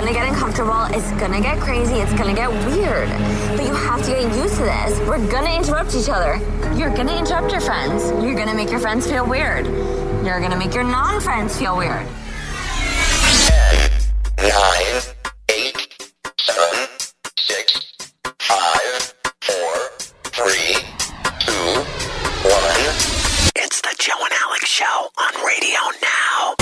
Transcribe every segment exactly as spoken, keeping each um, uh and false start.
gonna get uncomfortable. It's gonna get crazy. It's gonna get weird. But you have to get used to this. We're gonna interrupt each other. You're gonna interrupt your friends. You're gonna make your friends feel weird. You're gonna make your non-friends feel weird. ten, nine, eight, seven, six, five, four, three, two, one. It's the Joe and Alex Show on radio now.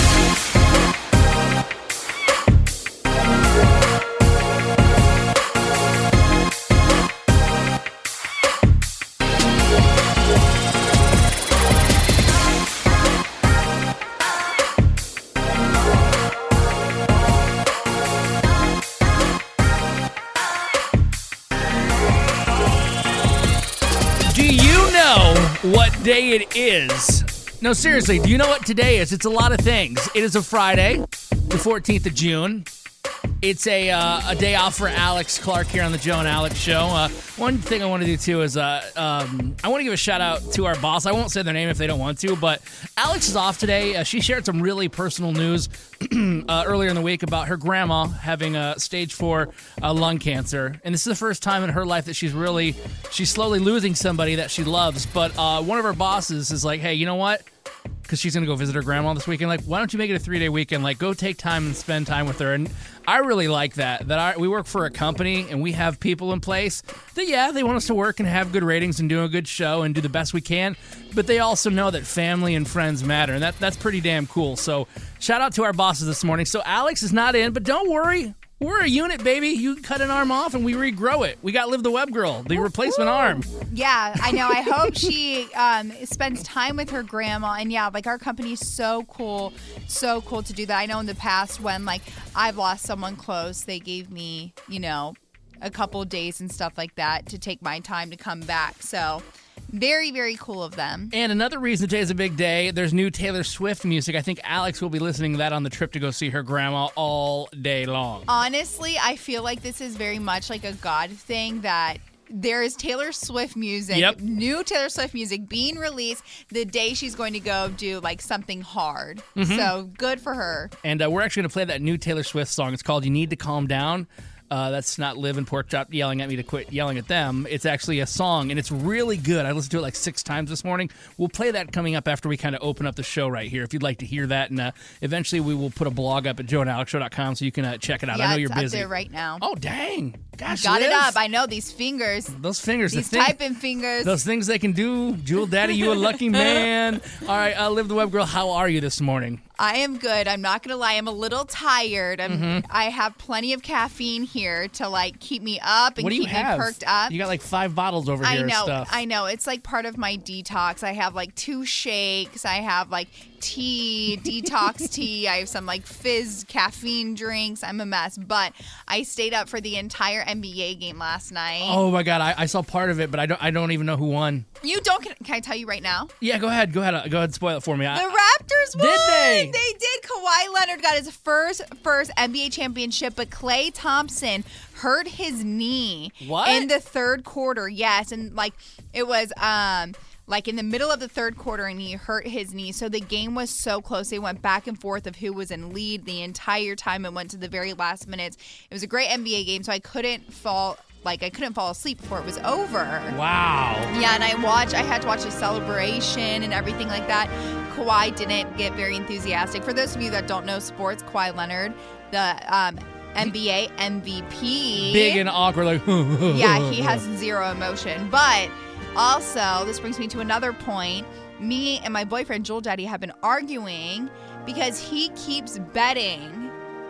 What day it is? No, seriously, do you know what today is? It's a lot of things. It is a Friday, the fourteenth of June. It's a uh, a day off for Alex Clark here on the Joe and Alex Show. Uh, one thing I want to do, too, is uh, um, I want to give a shout-out to our boss. I won't say their name if they don't want to, but Alex is off today. Uh, she shared some really personal news uh, earlier in the week about her grandma having uh, stage four uh, lung cancer. And this is the first time in her life that she's really, she's slowly losing somebody that she loves. But uh, one of her bosses is like, hey, you know what? Because she's going to go visit her grandma this weekend. Like, why don't you make it a three-day weekend? Like, go take time and spend time with her. And I really like that, that I, we work for a company and we have people in place that, yeah, they want us to work and have good ratings and do a good show and do the best we can. But they also know that family and friends matter. And that that's pretty damn cool. So shout out to our bosses this morning. So Alex is not in, but don't worry. We're a unit, baby. You can cut an arm off and we regrow it. We got Liv the Web Girl, the replacement arm. Yeah, I know. I hope she um, spends time with her grandma. And yeah, like our company's so cool, so cool to do that. I know in the past when like I've lost someone close, they gave me, you know, a couple days and stuff like that to take my time to come back. So very, very cool of them. And another reason today is a big day. There's new Taylor Swift music. I think Alex will be listening to that on the trip to go see her grandma all day long. Honestly, I feel like this is very much like a God thing that there is Taylor Swift music, yep. new Taylor Swift music being released the day she's going to go do like something hard. Mm-hmm. So good for her. And uh, we're actually going to play that new Taylor Swift song. It's called You Need to Calm Down. Uh, that's not Liv and Porkchop yelling at me to quit yelling at them. It's actually a song, and it's really good. I listened to it like six times this morning. We'll play that coming up after we kind of open up the show right here, if you'd like to hear that. And uh, eventually we will put a blog up at joe and alex show dot com so you can uh, check it out. Yeah, I know you're it's busy. up there right now. Oh, dang. Gosh, Got Liv. it up. I know these fingers. Those fingers. These the thing, typing fingers. Those things they can do. Jewel Daddy, you a lucky man. All right, uh, Liv the Web Girl, how are you this morning? I am good. I'm not going to lie. I'm a little tired. I'm, Mm-hmm. I have plenty of caffeine here to like keep me up and What do you keep have? me perked up. You got like five bottles over I here know. of stuff. I know. It's like part of my detox. I have like two shakes. I have like tea, detox tea. I have some like fizz caffeine drinks. I'm a mess. But I stayed up for the entire N B A game last night. Oh my God, I, I saw part of it, but I don't I don't even know who won. You don't. Can, can I tell you right now? Yeah, go ahead. Go ahead. Go ahead and spoil it for me. I, The Raptors won. Did they? They did. Kawhi Leonard got his first first N B A championship, but Klay Thompson hurt his knee What? in the third quarter. Yes, and like it was um like in the middle of the third quarter, and he hurt his knee. So the game was so close. They went back and forth of who was in lead the entire time. It went to the very last minutes. It was a great N B A game, so I couldn't fall like I couldn't fall asleep before it was over. Wow. Yeah, and I watched, I had to watch the celebration and everything like that. Kawhi didn't get very enthusiastic. For those of you that don't know sports, Kawhi Leonard, the um, N B A M V P. Big and awkward, like, yeah, he has zero emotion. But also, this brings me to another point. Me and my boyfriend, Jewel Daddy, have been arguing because he keeps betting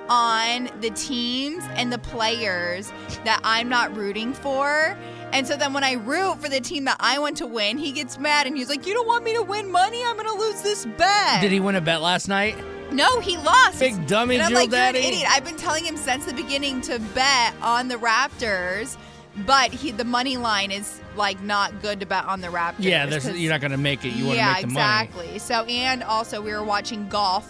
on the teams and the players that I'm not rooting for. And so then when I root for the team that I want to win, he gets mad and he's like, you don't want me to win money? I'm going to lose this bet. Did he win a bet last night? No, he lost. Big dummy, and I'm Jewel like, Daddy. You're an idiot. I've been telling him since the beginning to bet on the Raptors, but he, the money line is like not good to bet on the Raptors. Yeah, there's, you're not going to make it. You want to yeah, make the exactly. money. So, and also we were watching golf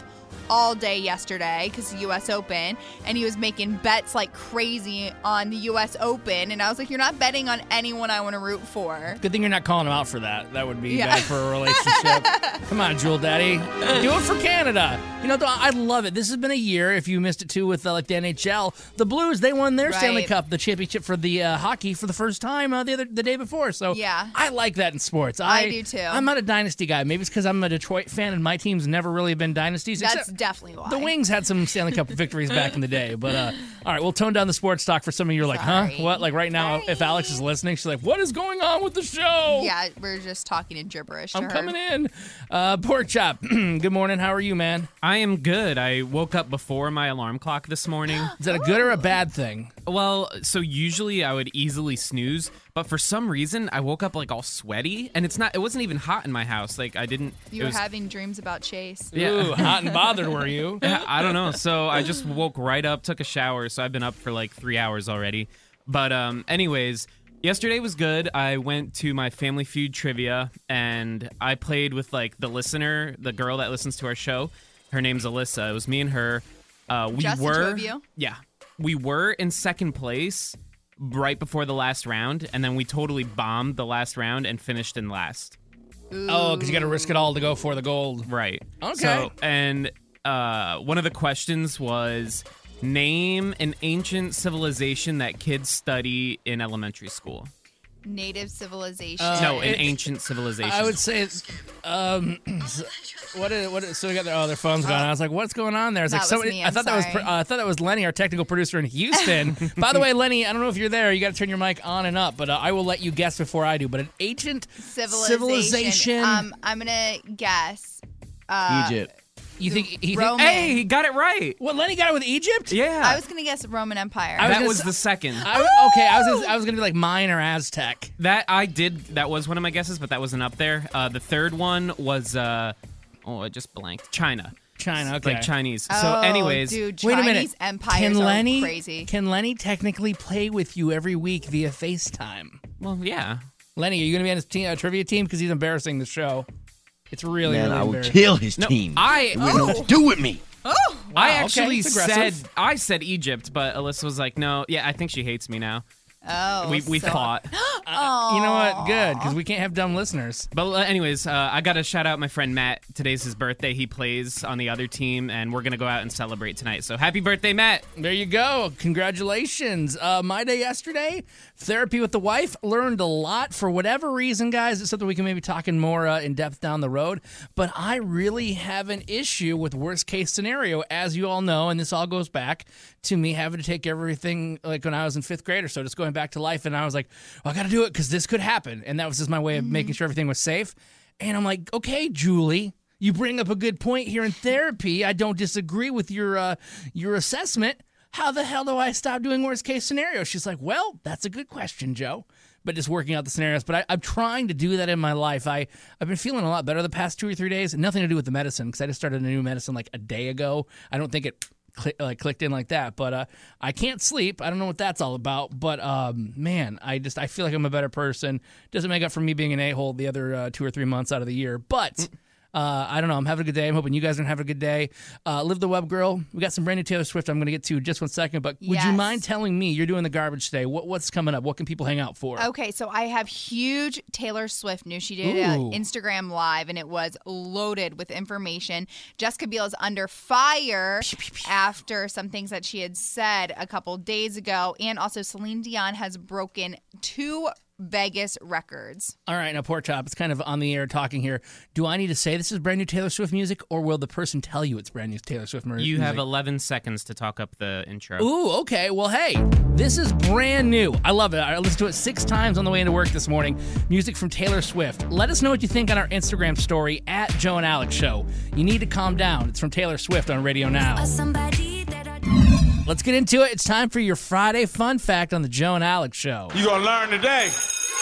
all day yesterday because the U S Open, and he was making bets like crazy on the U S Open, and I was like, you're not betting on anyone I want to root for. Good thing you're not calling him out for that. That would be Yeah. bad for a relationship. Come on, Jewel Daddy. Do it for Canada. You know, I love it. This has been a year, if you missed it too, with uh, like the N H L. The Blues, they won their Right. Stanley Cup, the championship for the uh, hockey for the first time uh, the other the day before. So Yeah. I like that in sports. I do, too. I'm not a dynasty guy. Maybe it's because I'm a Detroit fan and my team's never really been dynasties. That's except definitely why. the Wings had some Stanley Cup victories back in the day. But uh, all right, we'll tone down the sports talk for some of you. Are like, Sorry. huh? What? Like right now, Sorry. if Alex is listening, she's like, what is going on with the show? Yeah, we're just talking in gibberish to I'm her. coming in. Uh, Pork Chop, good morning. How are you, man? I am good. I woke up before my alarm clock this morning. Is that a good or a bad thing? Well, so usually I would easily snooze, but for some reason I woke up like all sweaty, and it's not. It wasn't even hot in my house. Like I didn't. You it were was, having dreams about Chase. Yeah. Ooh, hot and bothered were you? Yeah, I don't know. So I just woke right up, took a shower. So I've been up for like three hours already. But um, anyways, yesterday was good. I went to my Family Feud trivia, and I played with like the listener, the girl that listens to our show. Her name's Alyssa. It was me and her. Uh, we Just the were, two of you? yeah, we were in second place right before the last round, and then we totally bombed the last round and finished in last. Oh, because you got to risk it all to go for the gold. Right. Okay. So, and uh, one of the questions was name an ancient civilization that kids study in elementary school. Native civilization. Uh, no, an it- ancient civilization. I would say it's um, what is what? Is, so we got their oh their phone's going. I was like, what's going on there? It's That like was somebody. me, I I'm thought that was sorry. uh, I thought that was Lenny, our technical producer in Houston. By the way, Lenny, I don't know if you're there. You got to turn your mic on and up, but uh, I will let you guess before I do. But an ancient civilization. civilization. Um, I'm gonna guess. Uh, Egypt. you think? He Roman. think, Hey, he got it right. what Lenny got it with Egypt? Yeah. I was gonna guess Roman Empire. I was that gonna was s- the second. I, okay, I was gonna, I was gonna be like mine or Aztec. that I did. That was one of my guesses, but that wasn't up there. Uh, the third one was. Uh, oh, I just blanked. China. China. Okay. Like Chinese. oh, so, anyways. dude, Wait a minute. Chinese empires Can are Lenny crazy. can Lenny technically play with you every week via FaceTime? Well, yeah. Lenny, are you gonna be on his team, uh, trivia team? Because he's embarrassing the show. It's really, Man, really I will embarrassing. kill his No, team. I. You know what to do with me. I okay, actually it's said aggressive. I said Egypt, but Alyssa was like, "No, yeah, I think she hates me now." Oh, we we so- fought. You know what? Good, because we can't have dumb listeners. But uh, anyways, uh, I got to shout out my friend Matt. Today's his birthday. He plays on the other team, and we're gonna go out and celebrate tonight. So happy birthday, Matt! There you go. Congratulations. Uh, my day yesterday, therapy with the wife. Learned a lot. For whatever reason, guys, it's something we can maybe talk in more uh, in depth down the road. But I really have an issue with worst case scenario, as you all know, and this all goes back to me having to take everything like when I was in fifth grade or so, just going back to life. And I was like, well, I got to do it because this could happen. And that was just my way of making sure everything was safe. And I'm like, okay, Julie, you bring up a good point here in therapy. I don't disagree with your uh, your assessment. How the hell do I stop doing worst case scenarios? She's like, well, that's a good question, Joe. But just working out the scenarios. But I, I'm trying to do that in my life. I, I've been feeling a lot better the past two or three days. Nothing to do with the medicine because I just started a new medicine like a day ago. I don't think it cli like clicked in like that. But uh, I can't sleep. I don't know what that's all about. But um, man, I just I feel like I'm a better person. Doesn't make up for me being an a-hole the other uh, two or three months out of the year. But... Uh, I don't know. I'm having a good day. I'm hoping you guys are having a good day. Uh, Live the Web Girl. We got some brand new Taylor Swift I'm going to get to in just one second. But would you Yes. mind telling me, you're doing the garbage today, what, what's coming up? What can people hang out for? Okay, so I have huge Taylor Swift news. She did Ooh. an Instagram live, and it was loaded with information. Jessica Biel is under fire after some things that she had said a couple days ago, and also Celine Dion has broken two Vegas records. All right, now, Pork Chop, it's kind of on the air talking here. Do I need to say this is brand new Taylor Swift music, or will the person tell you it's brand new Taylor Swift mu- music? You have eleven seconds to talk up the intro. Ooh, okay. Well, hey, this is brand new. I love it. I listened to it six times on the way into work this morning. Music from Taylor Swift. Let us know what you think on our Instagram story at Joe and Alex Show. You need to calm down. It's from Taylor Swift on Radio Now. Let's get into it. It's time for your Friday fun fact on the Joe and Alex Show. You gonna learn today.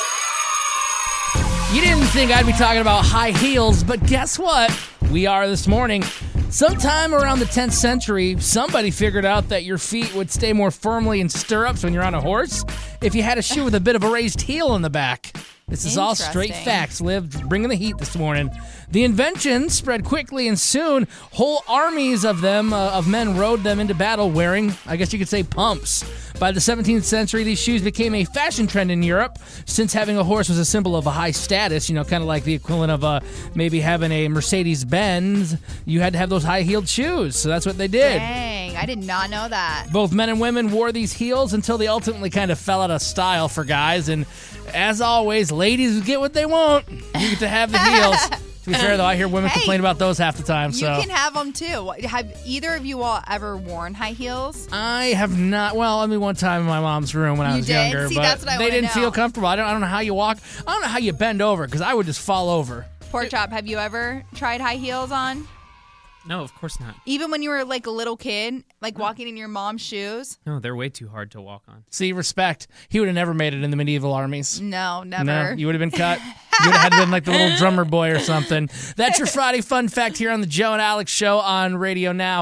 You didn't think I'd be talking about high heels, but guess what? We are this morning. Sometime around the tenth century, somebody figured out that your feet would stay more firmly in stirrups when you're on a horse if you had a shoe with a bit of a raised heel in the back. This is all straight Interesting. facts, Liv. Bringing the heat this morning. The invention spread quickly, and soon whole armies of them, uh, of men, rode them into battle wearing, I guess you could say, pumps. By the seventeenth century, these shoes became a fashion trend in Europe, since having a horse was a symbol of a high status, you know, kind of like the equivalent of uh, maybe having a Mercedes-Benz. You had to have those high-heeled shoes, so that's what they did. Dang, I did not know that. Both men and women wore these heels until they ultimately kind of fell out of style for guys. And as always, ladies get what they want. You get to have the heels. To be fair, though, I hear women Hey, complain about those half the time. You So can have them too. What- Have either of you all ever worn high heels? I have not. Well, I mean, one time in my mom's room when I You was did? younger, See, but that's what I they wanna didn't know. feel comfortable. I don't. I don't know how you walk. I don't know how you bend over because I would just fall over. Pork chop, have you ever tried high heels on? No, of course not. Even when you were like a little kid, like walking in your mom's shoes? No, they're way too hard to walk on. See, respect. He would have never made it in the medieval armies. No, never. No, you would have been cut. You would have had to been like the little drummer boy or something. That's your Friday fun fact here on the Joe and Alex Show on Radio Now.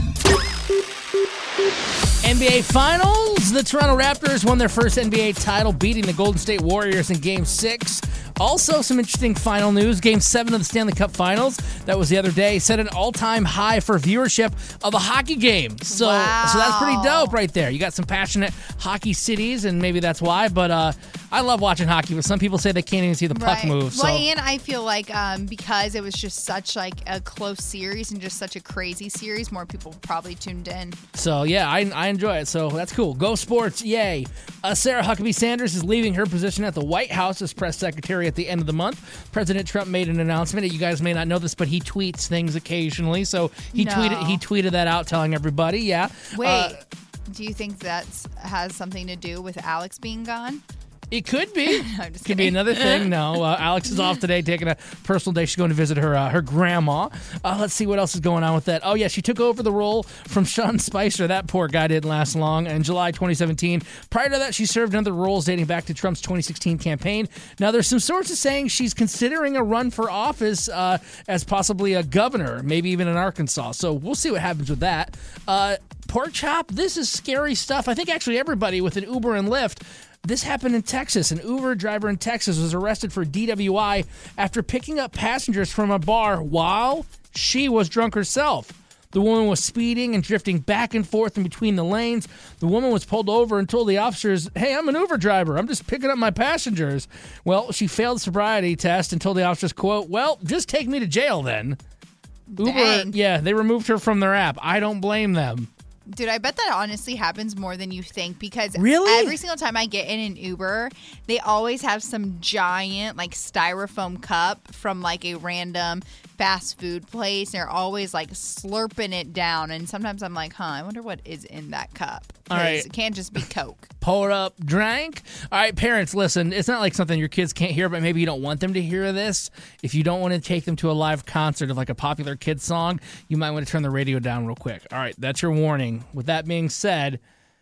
N B A Finals. The Toronto Raptors won their first N B A title, beating the Golden State Warriors in Game six. Also, some interesting final news. Game seven of the Stanley Cup Finals, that was the other day, set an all-time high for viewership of a hockey game. So, Wow. so that's pretty dope right there. You got some passionate hockey cities, and maybe that's why. But uh, I love watching hockey, but some people say they can't even see the puck move. So. Well, and I feel like um, because it was just such like a close series and just such a crazy series, more people probably tuned in. So, yeah, I, I enjoy it. So, that's cool. Go sports. Yay. Uh, Sarah Huckabee Sanders is leaving her position at the White House as press secretary at the end of the month. President Trump made an announcement. You guys may not know this, but he tweets things occasionally. So, he No. tweeted he tweeted that out telling everybody. Yeah. Wait, Uh, do you think that has something to do with Alex being gone? It could be. I'm just Could be kidding. another thing. No, uh, Alex is off today, taking a personal day. She's going to visit her uh, her grandma. Uh, let's see what else is going on with that. Oh yeah, she took over the role from Sean Spicer. That poor guy didn't last long. In July twenty seventeen. Prior to that, she served in other roles dating back to Trump's twenty sixteen campaign. Now there's some sources saying she's considering a run for office uh, as possibly a governor, maybe even in Arkansas. So we'll see what happens with that. Uh, pork chop. This is scary stuff. I think actually everybody with an Uber and Lyft. This happened in Texas. An Uber driver in Texas was arrested for D W I after picking up passengers from a bar while she was drunk herself. The woman was speeding and drifting back and forth in between the lanes. The woman was pulled over and told the officers, "Hey, I'm an Uber driver. I'm just picking up my passengers." Well, she failed the sobriety test and told the officers, quote, "Well, just take me to jail then." Uber, Dang. yeah, they removed her from their app. I don't blame them. Dude, I bet that honestly happens more than you think because Really? every single time I get in an Uber, they always have some giant like styrofoam cup from like a random fast food place. And they're always like slurping it down. And sometimes I'm like, huh, I wonder what is in that cup. 'Cause All right. it can't just be Coke. Pour up, drank. All right, parents, listen. It's not like something your kids can't hear, but maybe you don't want them to hear this. If you don't want to take them to a live concert of like a popular kid song, you might want to turn the radio down real quick. All right, that's your warning. With that being said,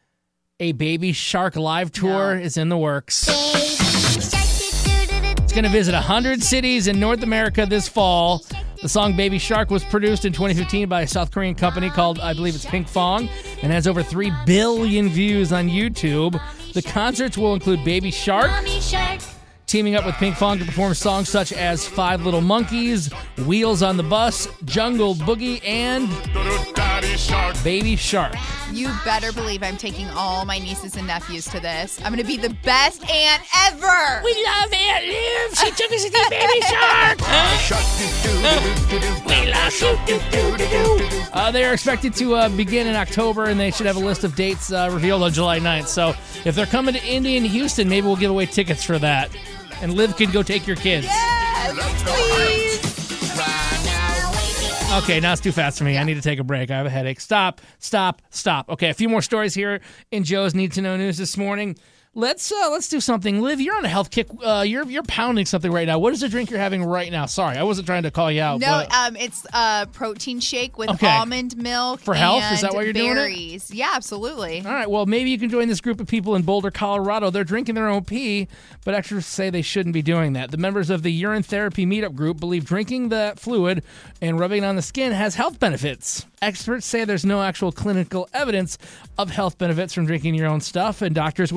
a Baby Shark live tour No. is in the works. It's going to visit one hundred cities in North America this fall. The song Baby Shark was produced in twenty fifteen by a South Korean company called, I believe it's Pink Fong, and has over three billion views on YouTube. The concerts will include Baby Shark, teaming up with Pink Fong to perform songs such as Five Little Monkeys, Wheels on the Bus, Jungle Boogie, and Baby Shark. You better believe I'm taking all my nieces and nephews to this. I'm going to be the best aunt ever. We love Aunt Liv. She took us to see Baby Shark. We love you. Uh, they are expected to uh, begin in October, and they should have a list of dates uh, revealed on July ninth. So if they're coming to Indy and Houston, maybe we'll give away tickets for that. And Liv can go take your kids. Yes, please. Okay, now it's too fast for me. I need to take a break. I have a headache. Stop, stop, stop. Okay, a few more stories here in Joe's Need to Know News this morning. Let's uh, let's do something. Liv, you're on a health kick. Uh, you're you're pounding something right now. What is the drink you're having right now? Sorry, I wasn't trying to call you out. No, but- um, it's a protein shake with Okay. almond milk For health? and Is that why you're doing it? berries. Yeah, absolutely. All right, well, maybe you can join this group of people in Boulder, Colorado. They're drinking their own pee, but experts say they shouldn't be doing that. The members of the urine therapy meetup group believe drinking the fluid and rubbing it on the skin has health benefits. Experts say there's no actual clinical evidence of health benefits from drinking your own stuff, and doctors would advise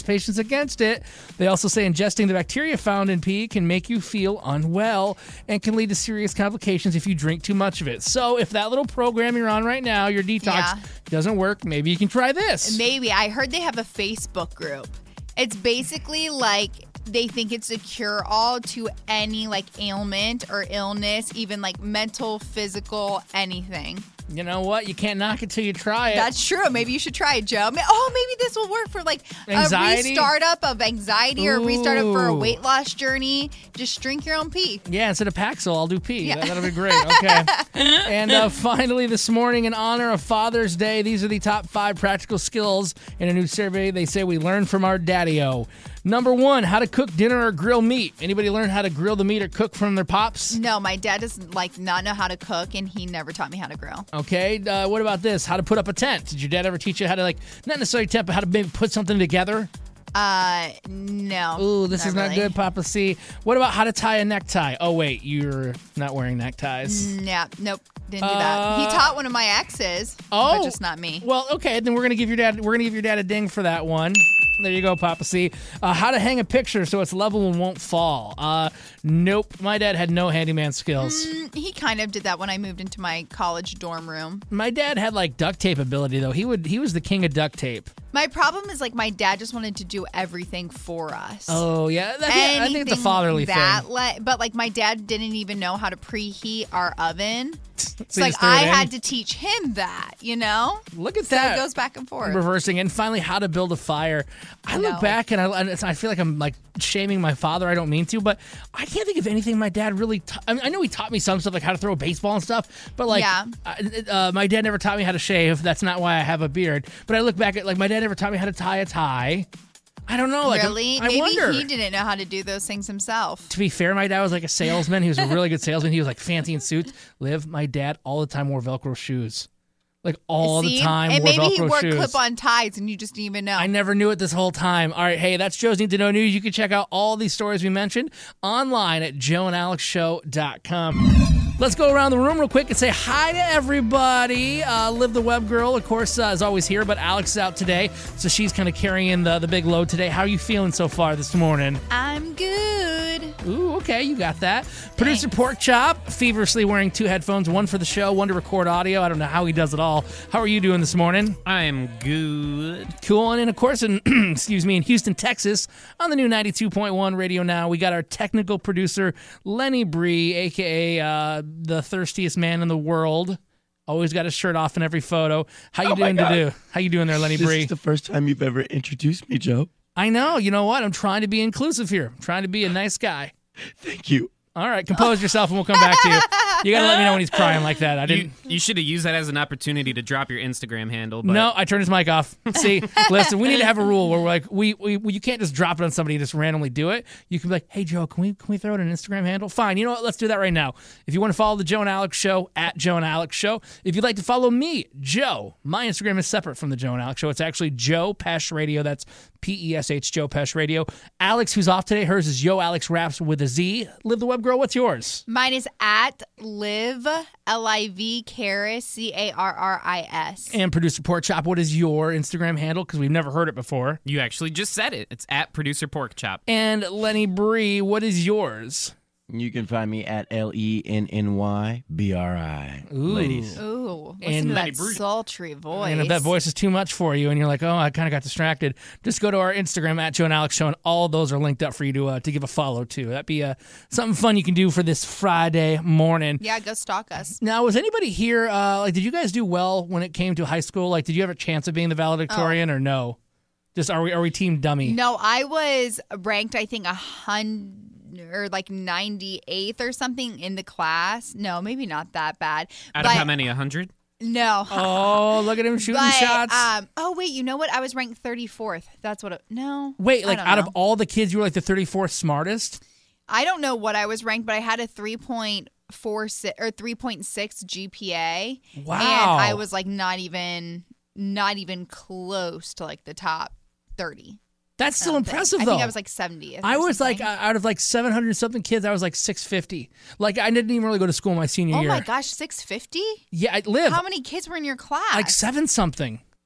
patients against it. They also say ingesting the bacteria found in pee can make you feel unwell and can lead to serious complications if you drink too much of it. So if that little program you're on right now, your detox, Yeah. doesn't work, maybe you can try this. Maybe. I heard they have a Facebook group. It's basically like they think it's a cure-all to any like ailment or illness, even like mental, physical, anything. You know what? You can't knock it till you try it. That's true. Maybe you should try it, Joe. Ma- Oh, maybe this will work for like Anxiety? a restart up of anxiety or a restart up for a Ooh. weight loss journey. Just drink your own pee. Yeah, instead of Paxil, I'll do pee. Yeah. That, that'll be great. Okay. And uh, finally, this morning, in honor of Father's Day, these are the top five practical skills in a new survey they say we learned from our daddy-o. Number one, how to cook dinner or grill meat. Anybody learn how to grill the meat or cook from their pops? No, my dad doesn't like not know how to cook, and he never taught me how to grill. Okay. Uh, what about this? How to put up a tent. Did your dad ever teach you how to, like, not necessarily tent, but how to maybe put something together? Uh, no. Ooh, this is not really. good, Papa C. What about how to tie a necktie? Oh, wait, you're not wearing neckties. Yeah, nope, didn't do that. He Uh, taught one of my exes, Oh, but just not me. Well, okay, then we're gonna give your dad we're gonna give your dad a ding for that one. There you go, Papa C. Uh, how to hang a picture so it's level and won't fall. Uh, nope, my dad had no handyman skills. Mm, he kind of did that when I moved into my college dorm room. My dad had like duct tape ability though. He would he was the king of duct tape. My problem is like my dad just wanted to do everything for us. Oh yeah, that, yeah I think it's a Anything fatherly that thing. le- but like my dad didn't even know how to preheat our oven. So It's you like just threw I it in? had to teach him that, you know? Look at So that. it goes back and forth. Reversing, and finally how to build a fire. I look No. back and I, and it's- I feel like I'm like shaming my father. I don't mean to, but I can't think of anything my dad really. Ta- I, mean, I know he taught me some stuff like how to throw a baseball and stuff, but like Yeah. I- uh, my dad never taught me how to shave. That's not why I have a beard. But I look back at like my dad never taught me how to tie a tie. I don't know. Like, Really? I Maybe wonder. he didn't know how to do those things himself. To be fair, my dad was like a salesman. He was a really good salesman. He was like fancy in suits. Liv, my dad all the time wore Velcro shoes. Like all See? the time And wore maybe he Velcro wore shoes. clip-on ties and you just didn't even know. I never knew it this whole time. All right, hey, that's Joe's Need to Know News. You can check out all these stories we mentioned online at joe and alex show dot com. Let's go around the room real quick and say hi to everybody. Uh, Liv the Web Girl, of course, uh, is always here, but Alex is out today, so she's kind of carrying the, the big load today. How are you feeling so far this morning? I'm good. Ooh, okay, you got that. Producer Pork Chop, feverishly wearing two headphones, one for the show, one to record audio. I don't know how he does it all. How are you doing this morning? I am good. Cool. And then, of course, in, excuse me, in Houston, Texas, on the new ninety-two point one Radio Now, we got our technical producer, Lenny Bree, a k a. Uh, the thirstiest man in the world. Always got his shirt off in every photo. How you Oh my doing God. to do? How you doing there, Lenny This Bree? is the first time you've ever introduced me, Joe. I know. You know what? I'm trying to be inclusive here. I'm trying to be a nice guy. Thank you. All right, compose yourself and we'll come back to you. You got to let me know when he's crying like that. I You, didn't. you should have used that as an opportunity to drop your Instagram handle. But No, I turned his mic off. See, listen, we need to have a rule where we're like, we, we, we you can't just drop it on somebody and just randomly do it. You can be like, hey, Joe, can we can we throw it an Instagram handle? Fine. You know what? Let's do that right now. If you want to follow the Joe and Alex Show, at Joe and Alex Show. If you'd like to follow me, Joe, my Instagram is separate from the Joe and Alex Show. It's actually Joe Pesh Radio. That's P E S H, Joe Pesh Radio. Alex, who's off today, hers is Yo Alex Raps with a Z. Live the Web Girl, what's yours? Mine is at Liv, L I V, Caris, C A R R I S. And producer Pork Chop, what is your Instagram handle? Because we've never heard it before. you actually just said it. It's at Producer Pork Chop. And Lenny Bree, what is yours? You can find me at L E N N Y B R I. Ooh. Ladies. Ooh, listen And- to that sultry voice. And if that voice is too much for you and you're like, oh, I kind of got distracted, just go to our Instagram at Joe and Alex Show, and all those are linked up for you to uh, to give a follow to. That'd be uh, something fun you can do for this Friday morning. Yeah, go stalk us. Now, was anybody here, uh, like, did you guys do well when it came to high school? Like, did you have a chance of being the valedictorian or no? Just are we are we team dummy? No, I was ranked, I think, a hundred or like ninety-eighth or something in the class. No, maybe not that bad. Out but of how many? A hundred? No. Oh, look at him shooting but, shots. Um, oh wait, you know what? I was ranked thirty-fourth. That's what. It, no. Wait, I like don't out of know. all the kids, you were like the thirty-fourth smartest? I don't know what I was ranked, but I had a three point four six or three point six G P A. Wow. And I was like not even not even close to like the top thirty. That's still I don't think. impressive, I though. think I was like seventieth. I or was like, something. uh, out of like seven hundred something kids, I was like six fifty. Like, I didn't even really go to school my senior oh year. my gosh, six fifty? Yeah, I live How many kids were in your class? like seven something.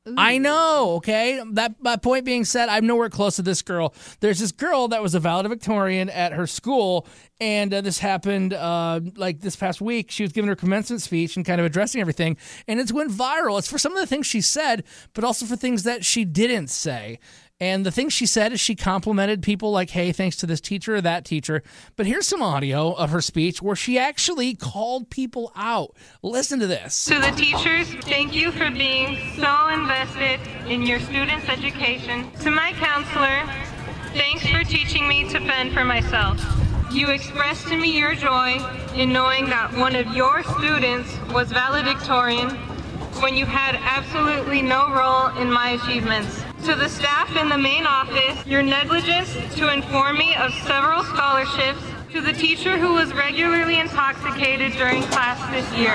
I know, okay? That my point being said, I'm nowhere close to this girl. There's this girl that was a valedictorian at her school, and uh, this happened uh, like this past week. She was giving her commencement speech and kind of addressing everything, and it's went viral. It's for some of the things she said, but also for things that she didn't say. And the thing she said is she complimented people like, hey, thanks to this teacher or that teacher. But here's some audio of her speech where she actually called people out. Listen to this. To the teachers, thank you for being so invested in your students' education. To my counselor, thanks for teaching me to fend for myself. You expressed to me your joy in knowing that one of your students was valedictorian when you had absolutely no role in my achievements. To the staff in the main office, your negligence to inform me of several scholarships. To the teacher who was regularly intoxicated during class this year.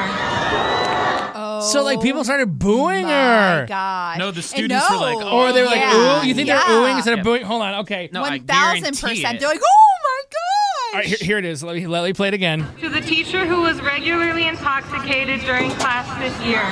Oh, So, like, people started booing my her. gosh. No, the And students were like, Or they were like, yeah, ooh, you think yeah. they're oohing instead of booing? Hold on, okay. No, I one thousand guarantee percent. it. They're like, oh my gosh. All right, here, here it is. Let me, let me play it again. To the teacher who was regularly intoxicated during class this year.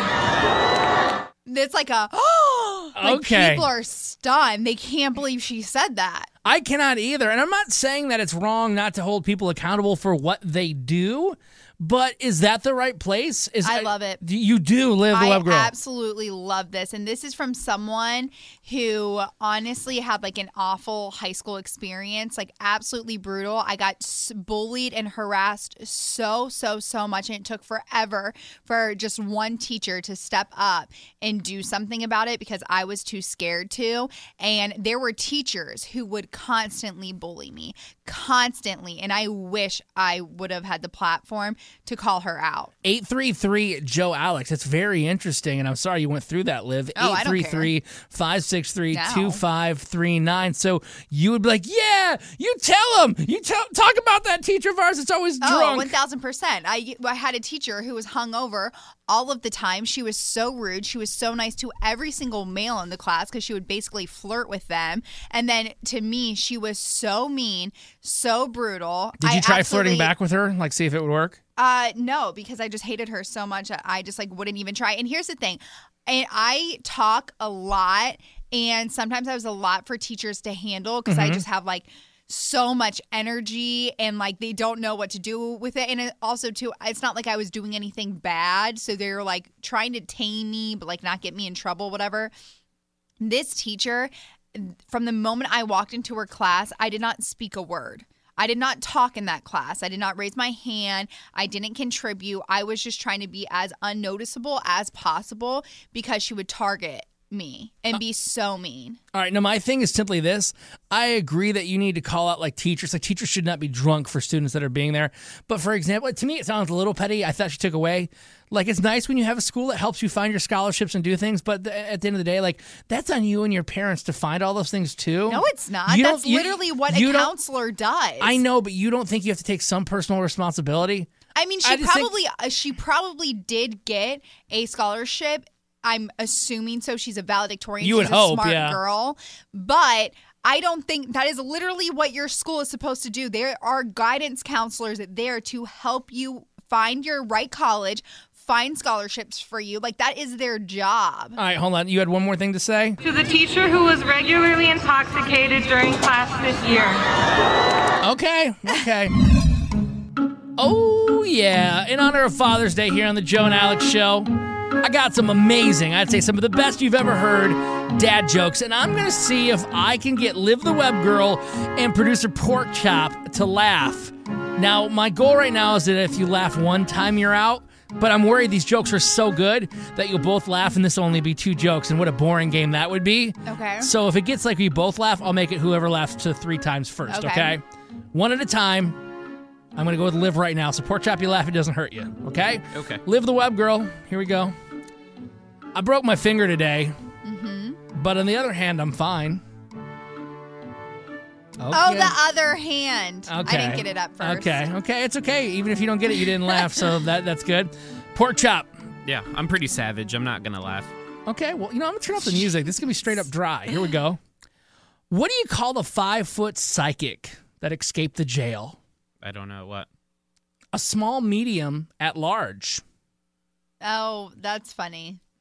It's like a, oh, like Okay. people are stunned. They can't believe she said that. I cannot either. And I'm not saying that it's wrong not to hold people accountable for what they do, but is that the right place? Is I love it. You do live the I web girl. absolutely love this. And this is from someone who honestly had like an awful high school experience, like absolutely brutal. I got s- bullied and harassed so, so, so much. And it took forever for just one teacher to step up and do something about it because I was too scared to. And there were teachers who would constantly bully me, constantly. And I wish I would have had the platform to call her out. eight three three Joe Alex. It's very interesting, and I'm sorry you went through that, Liv. Oh, I eight don't three three, five six three, two five three nine. So you would be like, yeah, you tell him. You tell, talk about that teacher of ours that's always Oh, drunk. one thousand percent. I, I had a teacher who was hungover all of the time. She was so rude. She was so nice to every single male in the class because she would basically flirt with them. And then to me, she was so mean, so brutal. Did you I try absolutely- flirting back with her? Like, see if it would work? Uh, no, because I just hated her so much. I just like wouldn't even try. And here's the thing. And I talk a lot, and sometimes I was a lot for teachers to handle because I just have like so much energy and like they don't know what to do with it. And it also too, it's not like I was doing anything bad. So they're like trying to tame me, but like not get me in trouble, whatever. This teacher, from the moment I walked into her class, I did not speak a word. I did not talk in that class. I did not raise my hand. I didn't contribute. I was just trying to be as unnoticeable as possible because she would target me and be so mean. All right, now my thing is simply this. I agree that you need to call out like teachers. Like teachers should not be drunk for students that are being there. But for example, to me it sounds a little petty. I thought she took away. Like it's nice when you have a school that helps you find your scholarships and do things, but th- at the end of the day, like that's on you and your parents to find all those things too. No, it's not. You That's don't- you- literally what you a don't- counselor does. I know, but you don't think you have to take some personal responsibility? I mean, I she just think- probably uh, she probably did get a scholarship. I'm assuming so. She's a valedictorian. You would She's a hope, smart yeah. girl. But I don't think that is literally what your school is supposed to do. There are guidance counselors there to help you find your right college, find scholarships for you. Like that is their job. All right, hold on. You had one more thing to say? To the teacher who was regularly intoxicated during class this year. Okay, okay. Oh, yeah. In honor of Father's Day here on the Joe and Alex Show, I got some amazing, I'd say some of the best you've ever heard, dad jokes. And I'm going to see if I can get Liv the Web Girl and producer Pork Chop to laugh. Now, my goal right now is that if you laugh one time, you're out. But I'm worried these jokes are so good that you'll both laugh and this will only be two jokes. And what a boring game that would be. Okay. So if it gets like we both laugh, I'll make it whoever laughs to three times first, okay? Okay. One at a time. I'm going to go with Liv right now. So Pork Chop, you laugh, it doesn't hurt you, okay? Okay. Liv the Web Girl, here we go. I broke my finger today, Mm-hmm. but on the other hand, I'm fine. Okay. Oh, the other hand. Okay. I didn't get it up first. Okay, okay, it's okay. Even if you don't get it, you didn't laugh, so that that's good. Pork Chop. Yeah, I'm pretty savage. I'm not gonna laugh. Okay, well, you know, I'm going to turn off the music. This is going to be straight up dry. Here we go. What do you call the five-foot psychic that escaped the jail? I don't know what. A small medium at large. Oh, that's funny.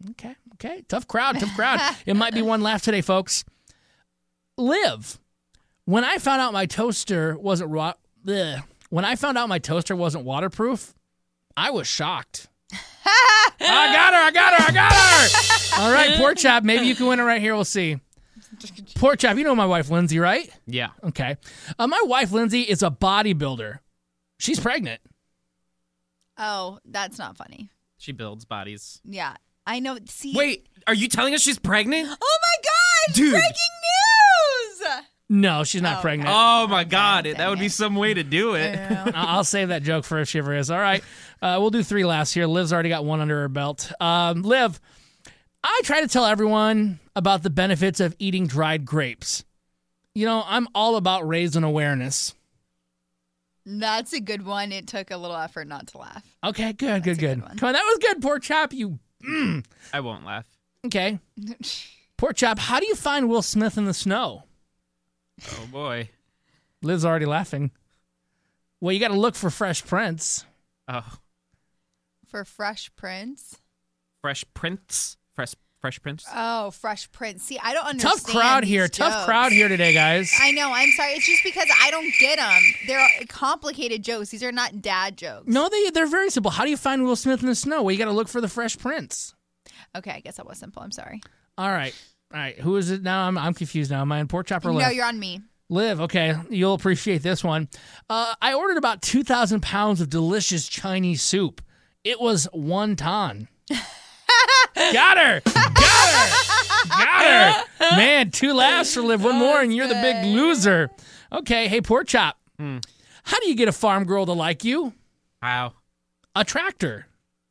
Okay, okay. Tough crowd, tough crowd. It might be one laugh today, folks. Liv, when I found out my toaster wasn't raw, ugh, when I found out my toaster wasn't waterproof, I was shocked. I got her, I got her, I got her. All right, Pork Chop, maybe you can win it right here. We'll see. Pork Chop, you know my wife, Lindsay, right? Yeah. Okay. Uh, my wife, Lindsay, is a bodybuilder. She's pregnant. Oh, that's not funny. She builds bodies. Yeah, I know. See. Wait, are you telling us she's pregnant? Oh my God! Dude. Breaking news! No, she's not Oh, pregnant. Oh my God, dang that would be it. some way to do it. I- I'll save that joke for if she ever is. All right. Uh, we'll do three laughs here. Liv's already got one under her belt. Um, Liv, I try to tell everyone about the benefits of eating dried grapes. You know, I'm all about raising awareness. That's a good one. It took a little effort not to laugh. Okay, good, good, a good. good one. Come on, that was good, Pork Chop. You, mm. I won't laugh. Okay. Pork Chop, how do you find Will Smith in the snow? Oh boy. Liv's already laughing. Well, you got to look for Fresh Prince. Oh, For Fresh Prince. Fresh Prince. Fresh Fresh Prince. Oh, Fresh Prince. See, I don't understand. Tough crowd these here. Tough jokes. crowd here today, guys. I know. I'm sorry. It's just because I don't get them. They're complicated jokes. These are not dad jokes. No, they, they're very simple. How do you find Will Smith in the snow? Well, you got to look for the Fresh Prince. Okay, I guess that was simple. I'm sorry. All right. All right. Who is it now? I'm, I'm confused now. Am I on Pork Chop or Liv? No, you're on me. Liv. Okay. You'll appreciate this one. Uh, I ordered about two thousand pounds of delicious Chinese soup. It was one ton. Got her. Got her. Got her. Man, two laughs for Liv. One more, and you're the big loser. Okay. Hey, Pork Chop. Hmm. How do you get a farm girl to like you? Wow, A tractor.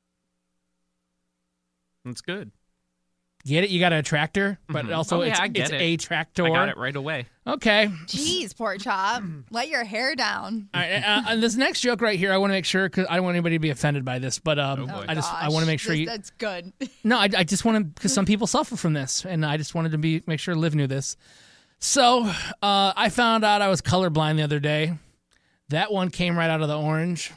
that's good. Get it? You got a tractor, but Mhm. also Oh, yeah, it's, I get it's it. a tractor. I got it right away. Okay. Jeez, Pork Chop. Let your hair down. All right, uh, and this next joke right here, I want to make sure because I don't want anybody to be offended by this, but um, Oh, boy. I just I Gosh, want to make sure this- you. That's good. No, I, I just want to because some people suffer from this, and I just wanted to be make sure Liv knew this. So uh, I found out I was colorblind the other day. That one came right out of the orange.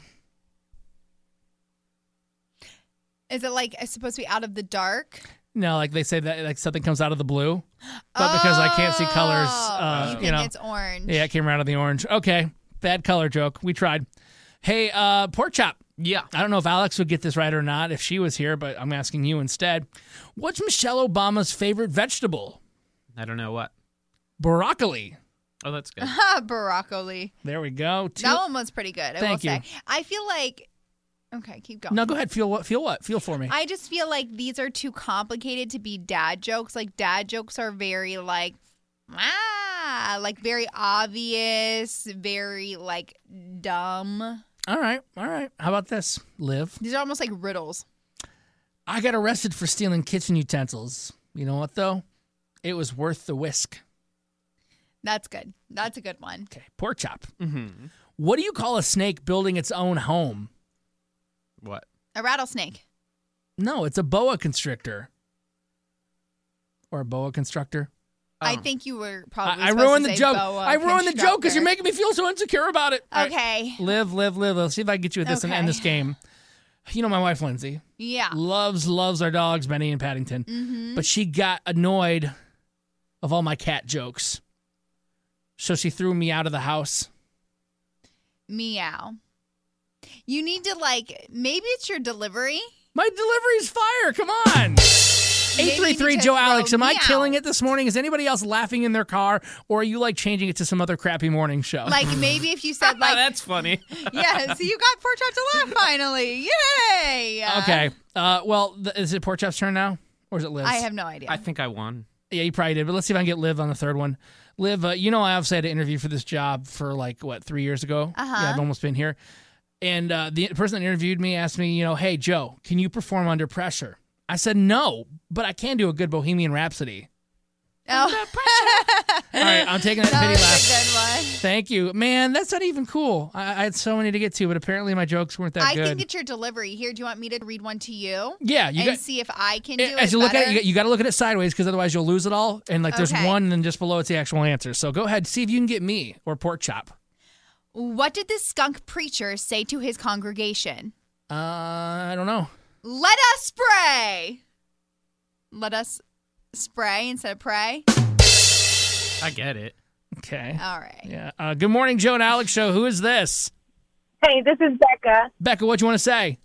Is it like it's supposed to be out of the dark? No, like they say that like something comes out of the blue, but because I can't see colors, Oh, uh, you you, think know, it's orange. yeah, it came right out of the orange. Okay, bad color joke. We tried. Hey, uh, Pork Chop. Yeah. I don't know if Alex would get this right or not if she was here, but I'm asking you instead. What's Michelle Obama's favorite vegetable? I don't know what. Broccoli. Oh, that's good. Broccoli. There we go. Two- That one was pretty good. I Thank will you. say. I feel like. Okay, keep going. No, go ahead. Feel what? Feel what? Feel for me. I just feel like these are too complicated to be dad jokes. Like dad jokes are very like ah, like very obvious, very like dumb. all right. All right. How about this, Liv? These are almost like riddles. I got arrested for stealing kitchen utensils. You know what, though? It was worth the whisk. That's good. That's a good one. Okay. Pork Chop. Mm-hmm. What do you call a snake building its own home? What? A rattlesnake. No, it's a boa constrictor. Or a boa constructor. I Oh. think you were probably. I, I supposed ruined to the say joke. boa I ruined the joke because you're constructor. making me feel so insecure about it. All right. Okay. Live, live, live. Let's see if I can get you with this and end Okay. this game. You know my wife, Lindsay, Yeah. loves, loves our dogs, Benny and Paddington. Mm-hmm. But she got annoyed of all my cat jokes. So she threw me out of the house. Meow. You need to like. Maybe it's your delivery. My delivery's fire. Come on. eight three three need to Joe throw Alex. Am I me killing out. it this morning? Is anybody else laughing in their car? Or are you like changing it to some other crappy morning show? Like maybe if you said like. that's funny. Yeah. So you got Pork Chop to laugh finally. Yay. Okay. Uh, well, th- is it Pork Chop's turn now? Or is it Liz? I have no idea. I think I won. Yeah, you probably did. But let's see if I can get Liv on the third one. Liv, uh, you know I obviously had to interview for this job for like, what, three years ago? Uh-huh. Yeah, I've almost been here. And uh, the person that interviewed me asked me, you know, hey, Joe, can you perform under pressure? I said, no, but I can do a good Bohemian Rhapsody. Oh. All right, I'm taking that That pity was laugh. a good one. Thank you. Man, that's not even cool. I, I had so many to get to, but apparently my jokes weren't that I good. think it's your delivery. Here, do you want me to read one to you? yeah, you and got. see if I can do As it you look better? at it, you, got- you got to look at it sideways because otherwise you'll lose it all. And like, there's Okay. one, and then just below it's the actual answer. So go ahead, see if you can get me or Pork Chop. What did the skunk preacher say to his congregation? Uh, I don't know. Let us pray. let us spray instead of pray. I get it. Okay. All right. Yeah. Uh, good morning, Joe and Alex Show. Who is this? Hey, this is Becca. Becca, what do you want to say?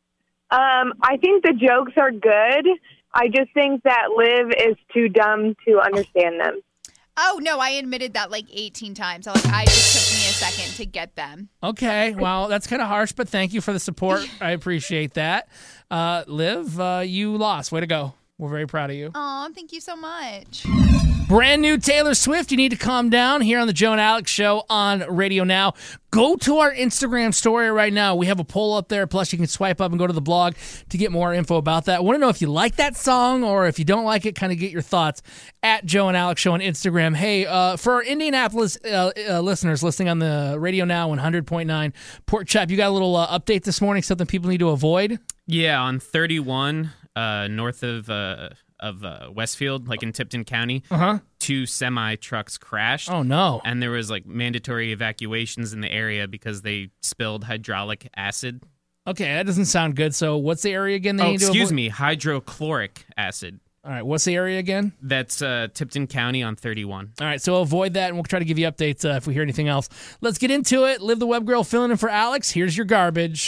Um, I think the jokes are good. I just think that Liv is too dumb to understand them. Oh, no, I admitted that like eighteen times. I like I just took me a second to get them. Okay. Well, that's kind of harsh, but thank you for the support. I appreciate that. Uh, Liv, uh, you lost. Way to go. We're very proud of you. Aw, thank you so much. Brand new Taylor Swift. You need to calm down here on the Joe and Alex Show on Radio Now. Go to our Instagram story right now. We have a poll up there. Plus, you can swipe up and go to the blog to get more info about that. I want to know if you like that song or if you don't like it, kind of get your thoughts at Joe and Alex Show on Instagram. Hey, uh, for our Indianapolis uh, uh, listeners listening on the Radio Now one hundred point nine Pork Chop, you got a little uh, update this morning, something people need to avoid? Yeah, on thirty-one, uh, north of uh, of uh, Westfield, like in Tipton County, Uh-huh. two semi trucks crashed. Oh, no. And there was like mandatory evacuations in the area because they spilled hydraulic acid. Okay, that doesn't sound good. So what's the area again? They Oh, need to excuse avoid? me, hydrochloric acid. All right, what's the area again? That's uh, Tipton County on thirty-one. All right, so avoid that, and we'll try to give you updates uh, if we hear anything else. Let's get into it. Liv the Web Girl filling in for Alex. Here's your garbage. Oh,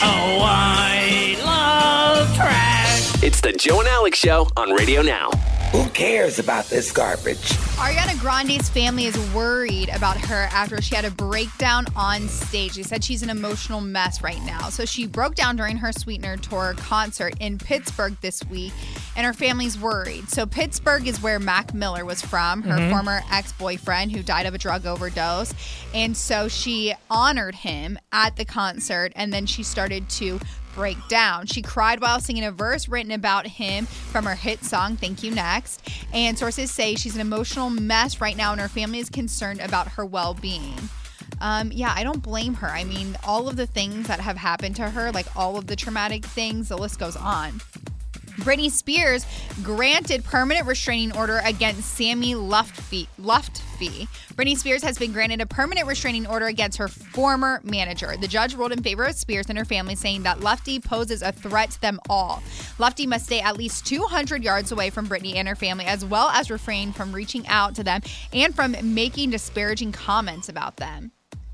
I love trash. It's the Joe and Alex Show on Radio Now. Who cares about this garbage? Ariana Grande's family is worried about her after she had a breakdown on stage. They said she's an emotional mess right now. So she broke down during her Sweetener Tour concert in Pittsburgh this week, and her family's worried. So Pittsburgh is where Mac Miller was from, her Mhm. former ex-boyfriend who died of a drug overdose. And so she honored him at the concert, and then she started to break down. She cried while singing a verse written about him from her hit song, Thank You Next. And sources say she's an emotional mess right now, and her family is concerned about her well-being. Um, yeah, I don't blame her. I mean, all of the things that have happened to her, like all of the traumatic things, the list goes on. Britney Spears granted permanent restraining order against Sammy Luffi. Luffi. Britney Spears has been granted a permanent restraining order against her former manager. The judge ruled in favor of Spears and her family, saying that Luffi poses a threat to them all. Luffi must stay at least two hundred yards away from Britney and her family, as well as refrain from reaching out to them and from making disparaging comments about them.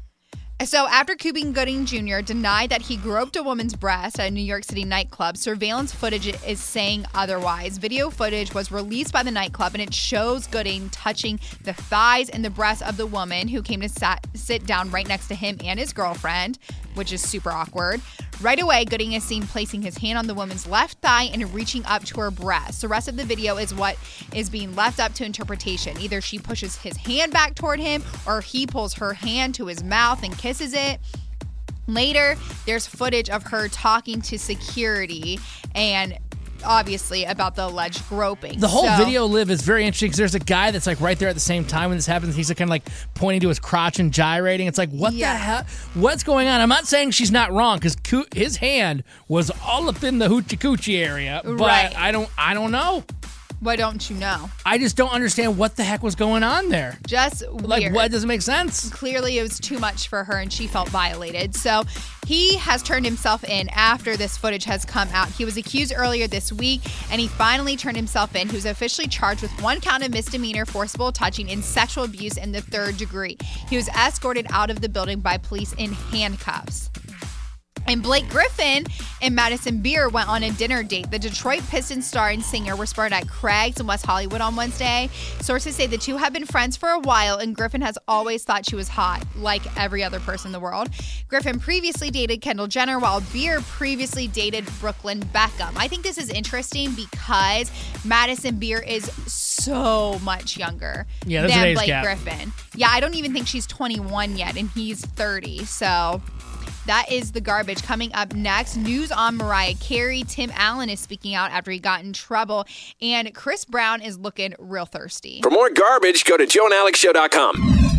So after Cuba Gooding Junior denied that he groped a woman's breast at a New York City nightclub, surveillance footage is saying otherwise. Video footage was released by the nightclub, and it shows Gooding touching the thighs and the breasts of the woman who came to sat, sit down right next to him and his girlfriend, which is super awkward. Right away, Gooding is seen placing his hand on the woman's left thigh and reaching up to her breast. The rest of the video is what is being left up to interpretation. Either she pushes his hand back toward him, or he pulls her hand to his mouth and kisses it. Later, there's footage of her talking to security and obviously about the alleged groping. The whole So- video, Liv, is very interesting because there's a guy that's like right there at the same time when this happens. He's like, kind of like pointing to his crotch and gyrating. It's like, what Yeah. the hell? What's going on? I'm not saying she's not wrong because co- his hand was all up in the hoochie coochie area, but Right. I don't, I don't know. What don't you know? I just don't understand what the heck was going on there. Just Like, weird. what doesn't make sense? Clearly, it was too much for her, and she felt violated. So he has turned himself in after this footage has come out. He was accused earlier this week, and he finally turned himself in. He was officially charged with one count of misdemeanor, forcible touching, and sexual abuse in the third degree. He was escorted out of the building by police in handcuffs. And Blake Griffin and Madison Beer went on a dinner date. The Detroit Pistons star and singer were spotted at Craig's in West Hollywood on Wednesday. Sources say the two have been friends for a while, and Griffin has always thought she was hot, like every other person in the world. Griffin previously dated Kendall Jenner, while Beer previously dated Brooklyn Beckham. I think this is interesting because Madison Beer is so much younger Yeah, there's an than age Blake gap. Griffin. Yeah, I don't even think she's twenty-one yet, and he's thirty, so... That is the garbage. Coming up next, news on Mariah Carey. Tim Allen is speaking out after he got in trouble, and Chris Brown is looking real thirsty. For more garbage, go to joe and alex show dot com.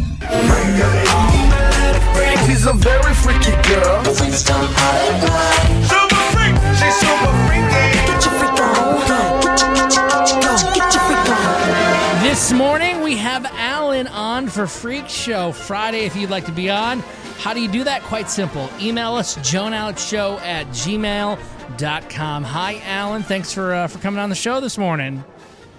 She's a very freaky girl. Super freak. She's super freaky. Get your freak on. Get your freak on. This morning, we have Alan on for Freak Show Friday. If you'd like to be on, how do you do that? Quite simple. Email us, joe and alex show at gmail dot com. Hi, Alan. Thanks for uh, for coming on the show this morning.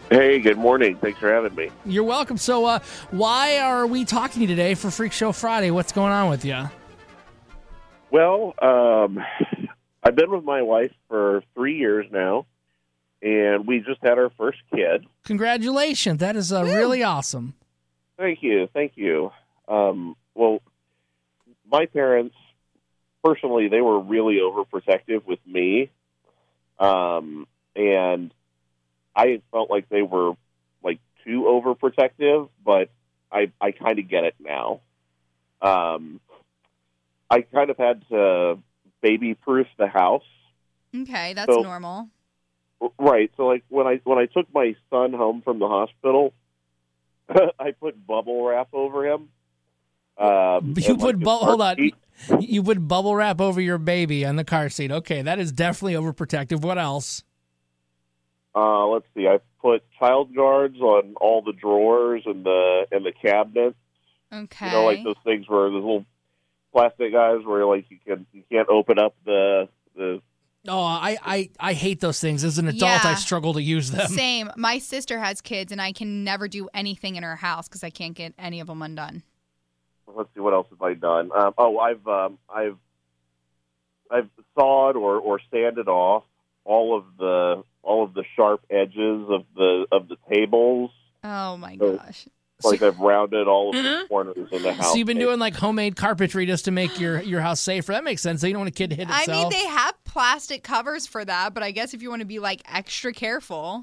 Hey, good morning. Thanks for having me. You're welcome. So, uh, why are we talking to you today for Freak Show Friday? What's going on with you? Well, um, I've been with my wife for three years now, and we just had our first kid. Congratulations. That is uh, really awesome. Thank you. Thank you. Um, well, my parents, personally, they were really overprotective with me, um, and I felt like they were like too overprotective, but I I kind of get it now. Um, I kind of had to baby-proof the house. Okay, that's So- normal. Right. So like when I when I took my son home from the hospital, I put bubble wrap over him. Um, You and, put like, bu- his hold on. heartbeat. You put bubble wrap over your baby on the car seat. Okay, that is definitely overprotective. What else? Uh, let's see. I put child guards on all the drawers and the and the cabinets. Okay. You know, like those things where those little plastic guys where like you can you can't open up the the. Oh, I, I, I hate those things. As an adult, Yeah. I struggle to use them. Same. My sister has kids, and I can never do anything in her house because I can't get any of them undone. Let's see, what else have I done? Um, oh, I've um, I've I've sawed or, or sanded off all of the all of the sharp edges of the of the tables. Oh my So, gosh. Like I've rounded all of the corners in the house. So you've been doing like homemade carpentry just to make your, your house safer. That makes sense. So you don't want a kid to hit I itself. mean, they have plastic covers for that, but I guess if you want to be like extra careful.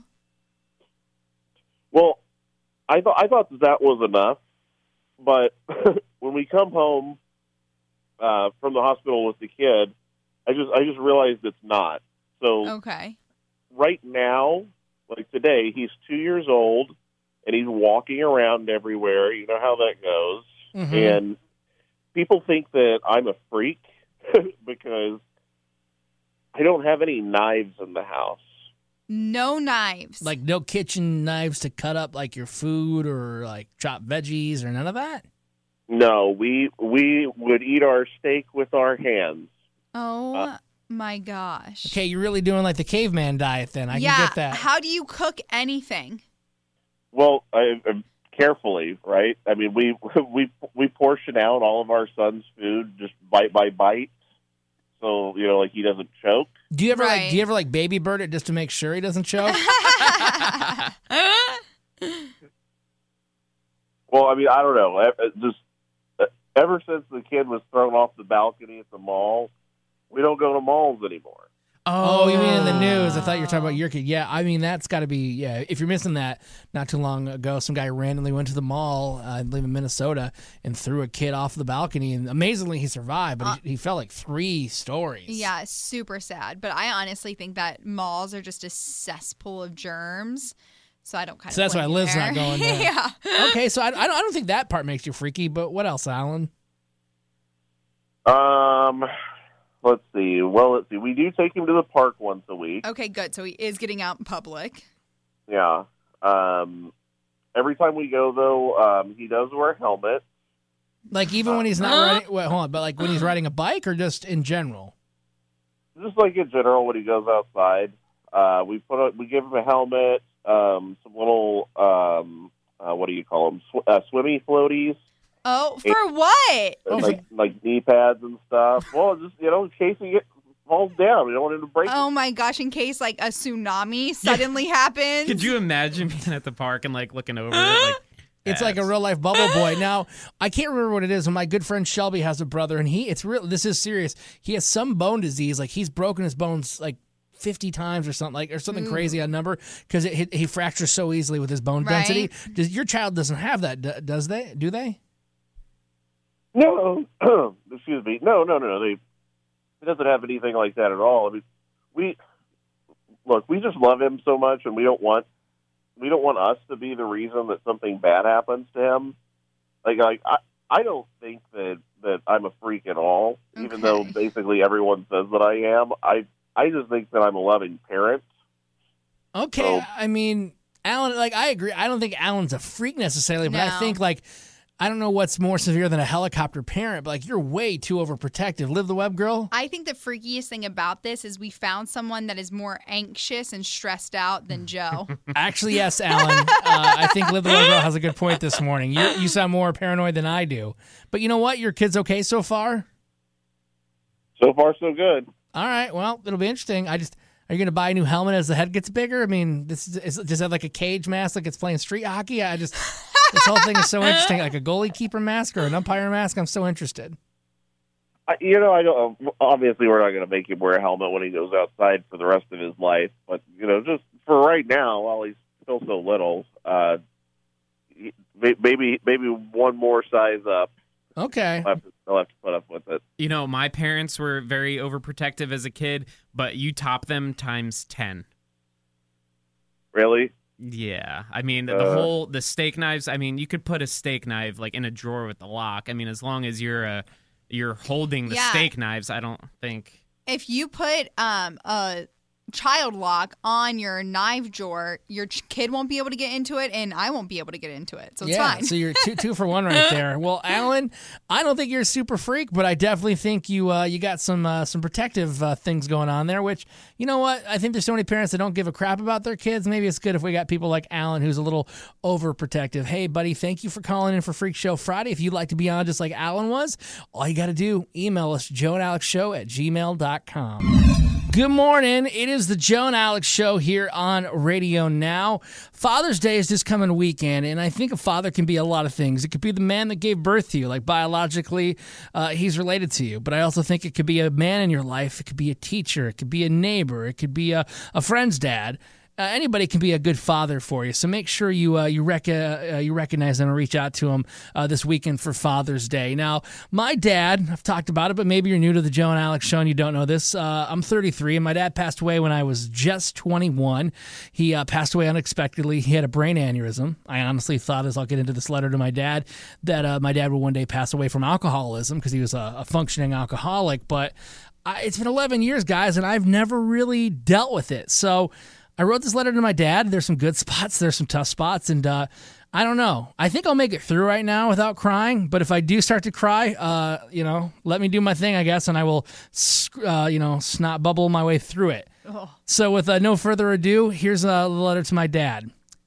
Well, I thought I thought that, that was enough, but when we come home uh, from the hospital with the kid, I just I just realized it's not. So Okay. right now, like today, he's two years old and he's walking around everywhere. You know how that goes, Mhm. and people think that I'm a freak because I don't have any knives in the house. No knives. Like no kitchen knives to cut up like your food or like chop veggies or none of that? No, we we would eat our steak with our hands. Oh Uh, my gosh. Okay, you're really doing like the caveman diet then. I yeah. can get that. How do you cook anything? Well, I, I, carefully, right? I mean, we we we portion out all of our son's food just bite by bite, so you know, like he doesn't choke. Do you ever like Right. do you ever like baby bird it just to make sure he doesn't choke? Well, I mean, I don't know. I- I Just uh, ever since the kid was thrown off the balcony at the mall, we don't go to malls anymore. Oh, you mean in the news? I thought you were talking about your kid. Yeah, I mean that's got to be. Yeah, if you're missing that, not too long ago, some guy randomly went to the mall, uh, I believe in Minnesota, and threw a kid off the balcony, and amazingly he survived, but he, he fell like three stories. Yeah, it's super sad. But I honestly think that malls are just a cesspool of germs. So I don't kind of. So that's why Liv's not going there. Yeah. Okay, so I, I don't. I don't think that part makes you freaky. But what else, Alan? Um, let's see. Well, let's see. We do take him to the park once a week. Okay, good. So he is getting out in public. Yeah. Um, every time we go, though, um, he does wear a helmet. Like even when he's not riding. Wait, hold on. But like when he's riding a bike, or just in general. Just like in general, when he goes outside, uh, we put a, we give him a helmet, um, some little um, uh, what do you call them? Sw- uh, swimmy floaties. Oh, for what? And like like knee pads and stuff. Well, just you know, in case he gets falls down, we don't want him to break. Oh my gosh! In case like a tsunami suddenly happens. Could you imagine being at the park and like looking over it? Like, It's like a real life bubble boy. Now, I can't remember what it is. My good friend Shelby has a brother, and he, it's real. This is serious. He has some bone disease. Like he's broken his bones like fifty times or something, like or something Ooh. crazy on number because he, he fractures so easily with his bone Right. density. Does your child doesn't have that? d- Does they? Do they? No, excuse me. No, no, no, no. They, he doesn't have anything like that at all. I mean, we look. We just love him so much, and we don't want we don't want us to be the reason that something bad happens to him. Like, like I, I don't think that that I'm a freak at all. Even though Okay. basically everyone says that I am. I, I just think that I'm a loving parent. Okay, So- I mean, Alan, like I agree. I don't think Alan's a freak necessarily, but I No. think like I don't know what's more severe than a helicopter parent, but like you're way too overprotective. Live the web, girl. I think the freakiest thing about this is we found someone that is more anxious and stressed out than Joe. Actually, yes, Alan. uh, I think Live the Web Girl has a good point this morning. You, you sound more paranoid than I do. But you know what? Your kid's okay so far? So far, so good. All right. Well, it'll be interesting. I just Are you going to buy a new helmet as the head gets bigger? I mean, this is, is does it have like a cage mask like it's playing street hockey? I just this whole thing is so interesting. Like a goalie keeper mask or an umpire mask. I'm so interested. I, you know, I don't. Obviously, we're not going to make him wear a helmet when he goes outside for the rest of his life. But you know, just for right now, while he's still so little, uh, maybe maybe one more size up. Okay. I'll have, to, I'll have to put up with it. You know, my parents were very overprotective as a kid, but you top them times ten. Really? Yeah. I mean, the Uh. whole, the steak knives, I mean, you could put a steak knife, like, in a drawer with the lock. I mean, as long as you're uh, you're holding the Yeah. steak knives, I don't think... If you put um, a child lock on your knife drawer, your ch- kid won't be able to get into it, and I won't be able to get into it. So it's yeah, fine. so you're two two for one right there. Well, Alan, I don't think you're a super freak, but I definitely think you uh, you got some uh, some protective uh, things going on there. Which, you know what? I think there's so many parents that don't give a crap about their kids. Maybe it's good if we got people like Alan who's a little overprotective. Hey, buddy, thank you for calling in for Freak Show Friday. If you'd like to be on just like Alan was, all you got to do, email us, joe and alex show at gmail dot com. Good morning. It is the Joe and Alex Show here on Radio Now. Father's Day is this coming weekend, and I think a father can be a lot of things. It could be the man that gave birth to you, like biologically uh, he's related to you. But I also think it could be a man in your life. It could be a teacher. It could be a neighbor. It could be a, a friend's dad. Uh, anybody can be a good father for you, so make sure you uh, you rec- uh, you recognize them and reach out to them uh, this weekend for Father's Day. Now, my dad, I've talked about it, but maybe you're new to the Joe and Alex Show and you don't know this. Uh, I'm thirty-three, and my dad passed away when I was just twenty-one. He uh, passed away unexpectedly. He had a brain aneurysm. I honestly thought, as I'll get into this letter to my dad, that uh, my dad would one day pass away from alcoholism because he was a, a functioning alcoholic. But I, it's been eleven years, guys, and I've never really dealt with it. So I wrote this letter to my dad. There's some good spots. There's some tough spots. And uh, I don't know. I think I'll make it through right now without crying. But if I do start to cry, uh, you know, let me do my thing, I guess, and I will, uh, you know, snot bubble my way through it. Oh. So with uh, no further ado, here's a letter to my dad.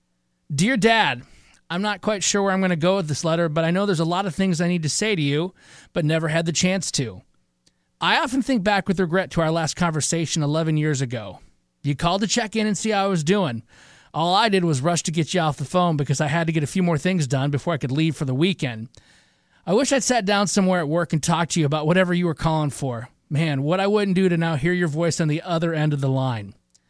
Dear Dad, I'm not quite sure where I'm going to go with this letter, but I know there's a lot of things I need to say to you, but never had the chance to. I often think back with regret to our last conversation eleven years ago. You called to check in and see how I was doing. All I did was rush to get you off the phone because I had to get a few more things done before I could leave for the weekend. I wish I'd sat down somewhere at work and talked to you about whatever you were calling for. Man, what I wouldn't do to now hear your voice on the other end of the line.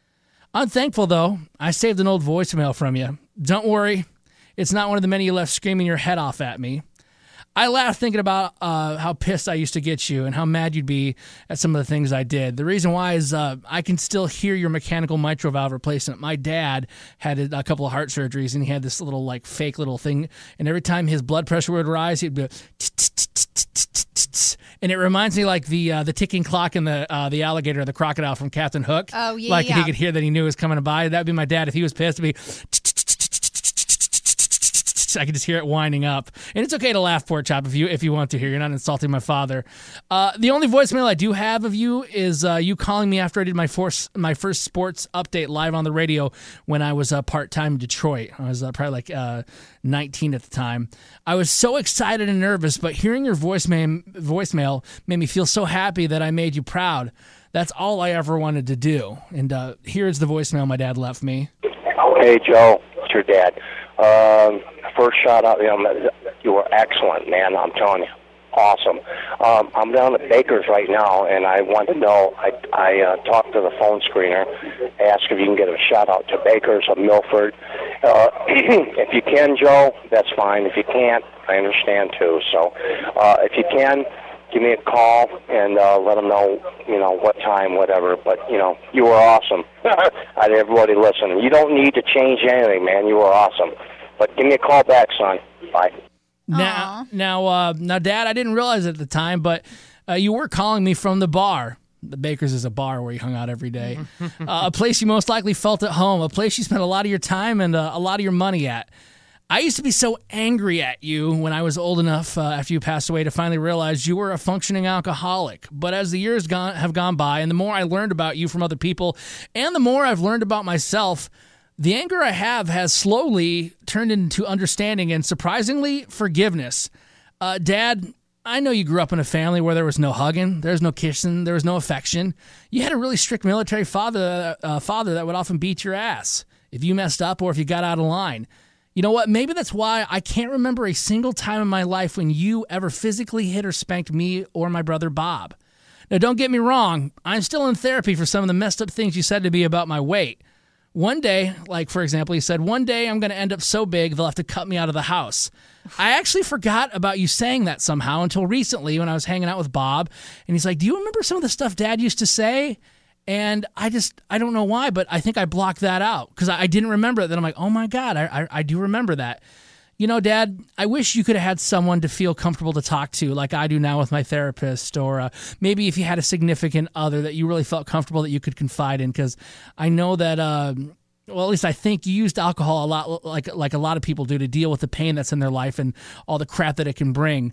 I'm thankful, though. I saved an old voicemail from you. Don't worry. It's not one of the many you left screaming your head off at me. I laughed thinking about uh, how pissed I used to get you and how mad you'd be at some of the things I did. The reason why is uh, I can still hear your mechanical mitral valve replacement. My dad had a couple of heart surgeries, and he had this little, like, fake little thing. And every time his blood pressure would rise, he'd be and it reminds me like the uh, the ticking clock in the uh, the alligator, the crocodile from Captain Hook. Oh, yeah, Like yeah. he could hear that he knew it was coming by. That'd be my dad if he was pissed. It'd be I can just hear it winding up. And it's okay to laugh, Pork Chop, if you if you want to hear. You're not insulting my father. Uh, the only voicemail I do have of you is uh, you calling me after I did my, force, my first sports update live on the radio when I was uh, part-time in Detroit. I was uh, probably like uh, nineteen at the time. I was so excited and nervous, but hearing your voicemail, voicemail made me feel so happy that I made you proud. That's all I ever wanted to do. And uh, here's the voicemail my dad left me. Hey, Joe, it's your dad. Um, first shout out, you know, you were excellent, man. I'm telling you, awesome. Um, I'm down at Baker's right now, and I want to know. I I uh, talked to the phone screener, asked if you can get a shout out to Baker's of Milford. Uh, if you can, Joe, that's fine. If you can't, I understand too. So, uh, if you can, give me a call and uh, let them know, you know, what time, whatever. But, you know, you were awesome. I had everybody listening. You don't need to change anything, man. You were awesome. But give me a call back, son. Bye. Now, now, uh, now, Dad, I didn't realize at the time, but uh, you were calling me from the bar. The Baker's is a bar where you hung out every day. uh, a place you most likely felt at home, a place you spent a lot of your time and uh, a lot of your money at. I used to be so angry at you when I was old enough uh, after you passed away to finally realize you were a functioning alcoholic. But as the years gone, have gone by and the more I learned about you from other people and the more I've learned about myself, the anger I have has slowly turned into understanding and, surprisingly, forgiveness. Uh, Dad, I know you grew up in a family where there was no hugging, there was no kissing, there was no affection. You had a really strict military father, uh, father that would often beat your ass if you messed up or if you got out of line. You know what? Maybe that's why I can't remember a single time in my life when you ever physically hit or spanked me or my brother Bob. Now, don't get me wrong. I'm still in therapy for some of the messed up things you said to me about my weight. One day, like, for example, you said, one day I'm going to end up so big they'll have to cut me out of the house. I actually forgot about you saying that somehow until recently when I was hanging out with Bob. And he's like, do you remember some of the stuff Dad used to say? And I just, I don't know why, but I think I blocked that out because I, I didn't remember it. Then I'm like, oh my God, I, I, I do remember that. You know, Dad, I wish you could have had someone to feel comfortable to talk to like I do now with my therapist, or uh, maybe if you had a significant other that you really felt comfortable that you could confide in, because I know that, uh, well, at least I think you used alcohol a lot like like a lot of people do to deal with the pain that's in their life and all the crap that it can bring.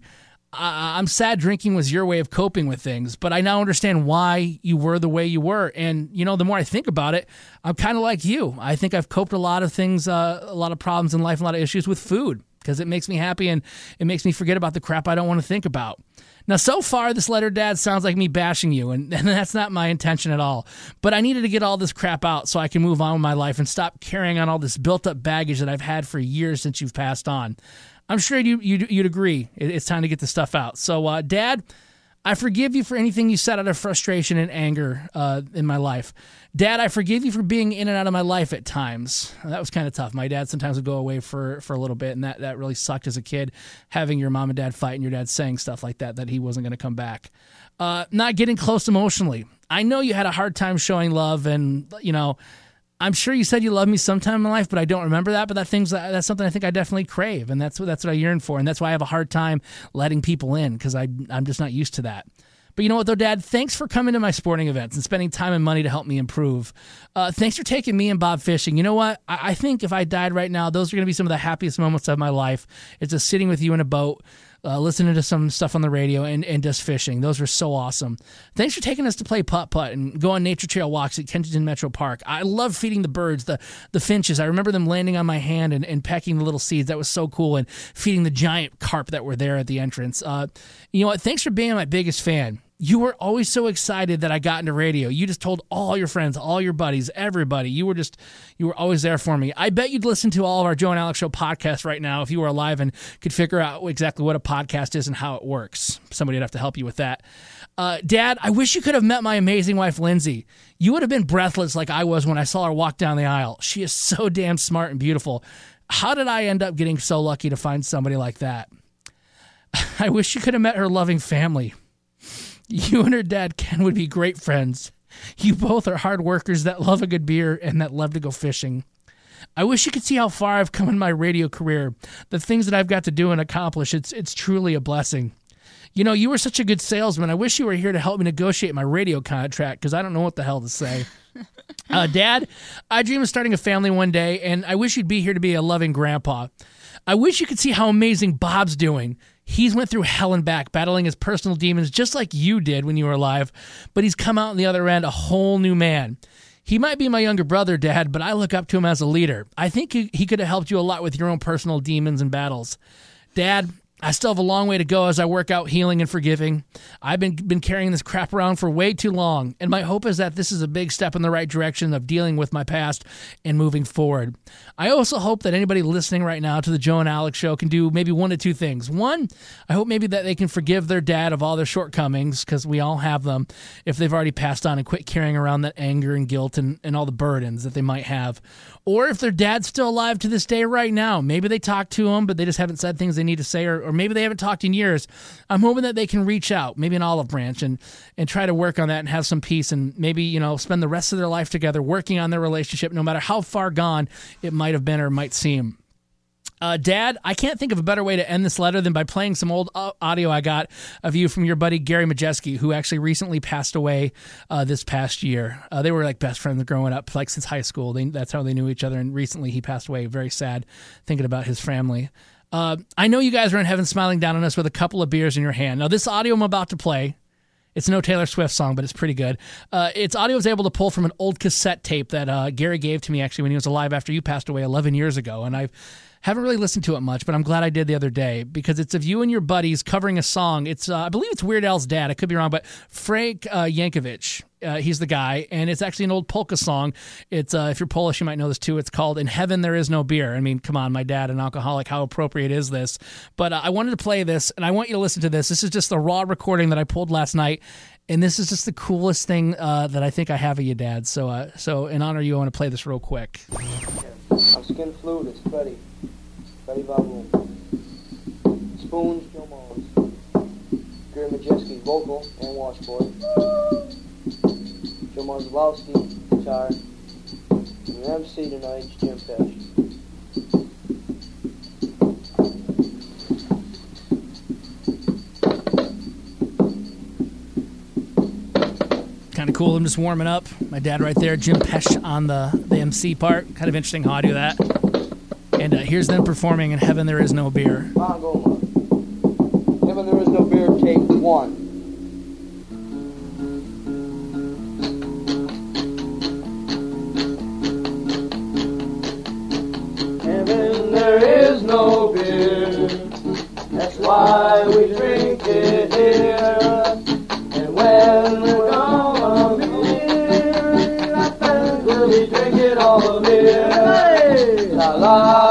I'm sad drinking was your way of coping with things, but I now understand why you were the way you were. And, you know, the more I think about it, I'm kind of like you. I think I've coped a lot of things, uh, a lot of problems in life, a lot of issues with food because it makes me happy and it makes me forget about the crap I don't want to think about. Now, so far, this letter, Dad, sounds like me bashing you, and, and that's not my intention at all. But I needed to get all this crap out so I can move on with my life and stop carrying on all this built-up baggage that I've had for years since you've passed on. I'm sure you, you'd, you'd agree. It's time to get the stuff out. So, uh, Dad, I forgive you for anything you said out of frustration and anger uh, in my life. Dad, I forgive you for being in and out of my life at times. That was kind of tough. My dad sometimes would go away for, for a little bit, and that, that really sucked as a kid, having your mom and dad fight and your dad saying stuff like that, that he wasn't going to come back. Uh, not getting close emotionally. I know you had a hard time showing love, and, you know, I'm sure you said you loved me sometime in my life, but I don't remember that. But that thing's that's something I think I definitely crave, and that's what that's what I yearn for, and that's why I have a hard time letting people in because I I'm just not used to that. But you know what, though, Dad? Thanks for coming to my sporting events and spending time and money to help me improve. Uh, thanks for taking me and Bob fishing. You know what? I, I think if I died right now, those are going to be some of the happiest moments of my life. It's just sitting with you in a boat, Uh, listening to some stuff on the radio and, and just fishing. Those were so awesome. Thanks for taking us to play putt-putt and go on nature trail walks at Kensington Metro Park. I love feeding the birds, the the finches. I remember them landing on my hand and, and pecking the little seeds. That was so cool. And feeding the giant carp that were there at the entrance. Uh, you know what? Thanks for being my biggest fan. You were always so excited that I got into radio. You just told all your friends, all your buddies, everybody. You were just, you were always there for me. I bet you'd listen to all of our Joe and Alex Show podcasts right now if you were alive and could figure out exactly what a podcast is and how it works. Somebody would have to help you with that. Uh, Dad, I wish you could have met my amazing wife, Lindsay. You would have been breathless like I was when I saw her walk down the aisle. She is so damn smart and beautiful. How did I end up getting so lucky to find somebody like that? I wish you could have met her loving family. You and her dad, Ken, would be great friends. You both are hard workers that love a good beer and that love to go fishing. I wish you could see how far I've come in my radio career. The things that I've got to do and accomplish, it's it's truly a blessing. You know, you were such a good salesman. I wish you were here to help me negotiate my radio contract because I don't know what the hell to say. Uh, Dad, I dream of starting a family one day, and I wish you'd be here to be a loving grandpa. I wish you could see how amazing Bob's doing. He's went through hell and back, battling his personal demons just like you did when you were alive, but he's come out on the other end a whole new man. He might be my younger brother, Dad, but I look up to him as a leader. I think he, he could have helped you a lot with your own personal demons and battles. Dad, I still have a long way to go as I work out healing and forgiving. I've been been carrying this crap around for way too long, and my hope is that this is a big step in the right direction of dealing with my past and moving forward. I also hope that anybody listening right now to the Joe and Alex Show can do maybe one of two things. One, I hope maybe that they can forgive their dad of all their shortcomings, because we all have them, if they've already passed on, and quit carrying around that anger and guilt and, and all the burdens that they might have. Or if their dad's still alive to this day right now, maybe they talked to him, but they just haven't said things they need to say, or, or maybe they haven't talked in years. I'm hoping that they can reach out, maybe an olive branch, and, and try to work on that and have some peace, and maybe, you know, spend the rest of their life together working on their relationship, no matter how far gone it might have been or might seem. Uh, Dad, I can't think of a better way to end this letter than by playing some old uh, audio I got of you from your buddy Gary Majeski, who actually recently passed away uh, this past year. Uh, they were like best friends growing up, like since high school. They, that's how they knew each other, and recently he passed away. Very sad thinking about his family. Uh, I know you guys are in heaven smiling down on us with a couple of beers in your hand. Now, this audio I'm about to play, it's no Taylor Swift song, but it's pretty good. Uh, it's audio I was able to pull from an old cassette tape that uh, Gary gave to me actually when he was alive after you passed away eleven years ago, and I've haven't really listened to it much, but I'm glad I did the other day because it's of you and your buddies covering a song. It's uh, I believe it's Weird Al's dad. I could be wrong, but Frank uh, Yankovic, uh, he's the guy, and it's actually an old polka song. It's uh, if you're Polish, you might know this too. It's called "In Heaven There Is No Beer." I mean, come on, my dad, an alcoholic. How appropriate is this? But uh, I wanted to play this, and I want you to listen to this. This is just the raw recording that I pulled last night, and this is just the coolest thing uh, that I think I have of you, Dad. So, uh, so in honor of you, I want to play this real quick. I'm Skin Fluid, it's Freddie. Freddie Babu. Spoons, Joe Mullins. Gary Majeski, vocal and washboard. Joe Marzalowski, guitar. And your M C tonight is Jim Pesh. Kind of cool. I'm just warming up. My dad right there, Jim Pesh on the, the M C part. Kind of interesting how I do that. And uh, here's them performing In Heaven There Is No Beer. Bongo, Heaven There Is No Beer, take one. Heaven there is no beer, that's why we drink it here. And when we're gone from here, I think we'll be drinking all the beer. Hey! La la.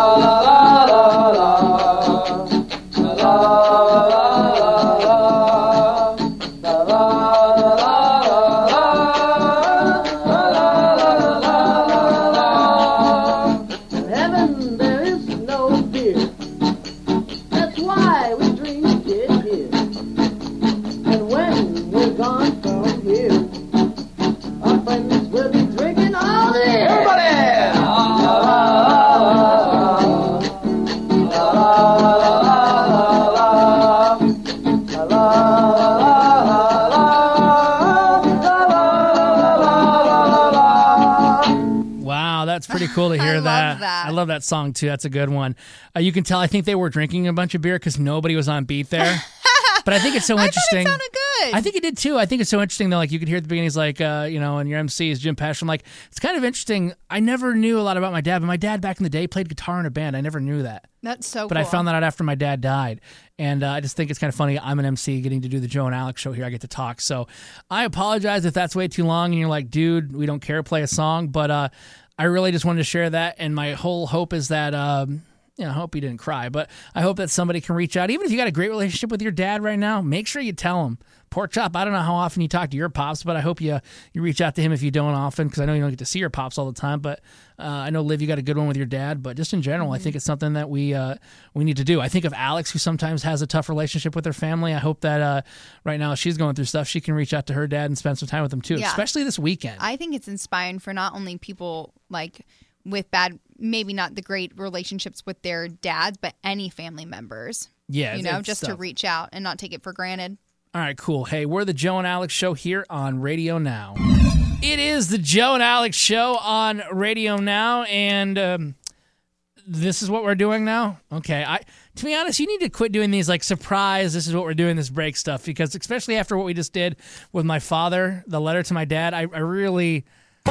Cool to hear I that. Love that. I love that song too. That's a good one. Uh, you can tell. I think they were drinking a bunch of beer because nobody was on beat there. But I think it's so interesting. I thought it sounded good. I think it did too. I think it's so interesting though. Like you could hear at the beginning, he's like, uh, you know, and your M C is Jim Pesh. I'm like, it's kind of interesting. I never knew a lot about my dad, but my dad back in the day played guitar in a band. I never knew that. That's so. But cool. I found that out after my dad died, and uh, I just think it's kind of funny. I'm an M C getting to do the Joe and Alex show here. I get to talk, so I apologize if that's way too long and you're like, dude, we don't care, play a song, but. uh I really just wanted to share that, and my whole hope is that, um, you know, I hope you didn't cry, but I hope that somebody can reach out. Even if you got a great relationship with your dad right now, make sure you tell him. Pork Chop, I don't know how often you talk to your pops, but I hope you you reach out to him if you don't often, because I know you don't get to see your pops all the time, but uh, I know, Liv, you got a good one with your dad, but just in general, mm-hmm. I think it's something that we uh, we need to do. I think of Alex, who sometimes has a tough relationship with her family. I hope that uh, right now she's going through stuff. She can reach out to her dad and spend some time with him, too, yeah. especially this weekend. I think it's inspiring for not only people, like, with bad, maybe not the great relationships with their dads, but any family members. Yeah. You know, just stuff. to reach out and not take it for granted. All right, cool. Hey, we're the Joe and Alex Show here on Radio Now. It is the Joe and Alex Show on Radio Now, and um, this is what we're doing now? Okay. I, to be honest, you need to quit doing these, like, surprise, this is what we're doing, this break stuff, because especially after what we just did with my father, the letter to my dad, I, I really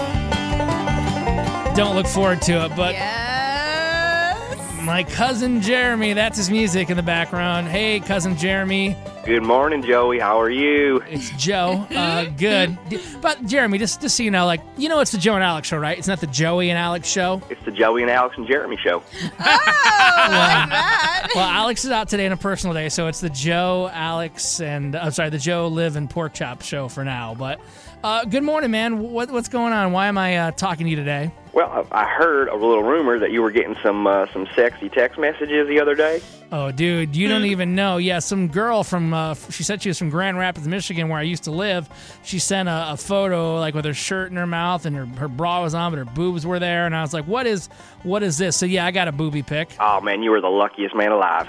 don't look forward to it, but... Yes. My cousin Jeremy, that's his music in the background. Hey, cousin Jeremy. Good morning, Joey. How are you? It's Joe. Uh, good. But, Jeremy, just, just so you know, like, you know it's the Joe and Alex Show, right? It's not the Joey and Alex Show. It's the Joey and Alex and Jeremy Show. Oh, like that. Well, Alex is out today on a personal day, so it's the Joe, Alex, and, I'm sorry, the Joe, Liv, and Pork Chop Show for now. But uh, good morning, man. What, what's going on? Why am I uh, talking to you today? Well, I I heard a little rumor that you were getting some uh, some sexy text messages the other day. Oh, dude, you don't even know. Yeah, some girl from, uh, she said she was from Grand Rapids, Michigan, where I used to live. She sent a, a photo, like, with her shirt in her mouth, and her, her bra was on, but her boobs were there. And I was like, what is what is this? So, yeah, I got a booby pic. Oh, man, you were the luckiest man alive.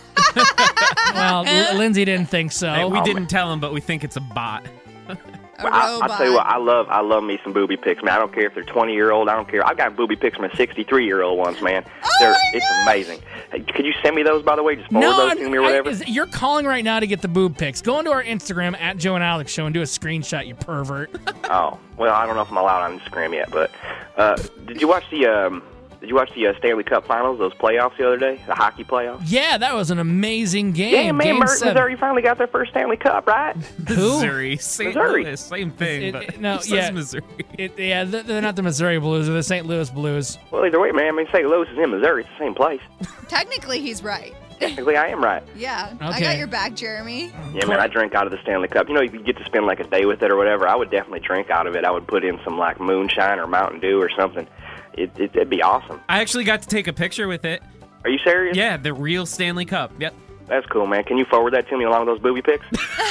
Well, L- Lindsay didn't think so. Hey, we Oh, didn't man. tell him, but we think it's a bot. Well, I, I'll tell you what, I love I love me some booby pics, man. I don't care if they're twenty-year-old. I don't care. I've got booby pics from a sixty-three-year-old ones, man. They're, it's amazing. Hey, could you send me those, by the way? Just forward No, those to me or whatever? I, is- you're calling right now to get the boob pics. Go into our Instagram, at Joe and Alex Show, and do a screenshot, you pervert. Oh, well, I don't know if I'm allowed on Instagram yet, but uh, did you watch the um, did you watch the uh, Stanley Cup Finals, those playoffs the other day, the hockey playoffs? Yeah, that was an amazing game. Yeah, man, game Mer- seven. Missouri finally got their first Stanley Cup, right? Who? Missouri. Saint Missouri. Louis, same thing. It- but it- no, it says yeah. Missouri. It, yeah, they're they're not the Missouri Blues, they're the Saint Louis Blues. Well, either way, man, I mean, Saint Louis is in Missouri. It's the same place. Technically, he's right. Technically, I am right. Yeah, I Okay. got your back, Jeremy. Yeah, man, I drink out of the Stanley Cup. You know, if you get to spend like a day with it or whatever, I would definitely drink out of it. I would put in some like moonshine or Mountain Dew or something. It, it, it'd be awesome. I actually got to take a picture with it. Are you serious? Yeah, the real Stanley Cup. Yep. That's cool, man. Can you forward that to me along with those booby pics?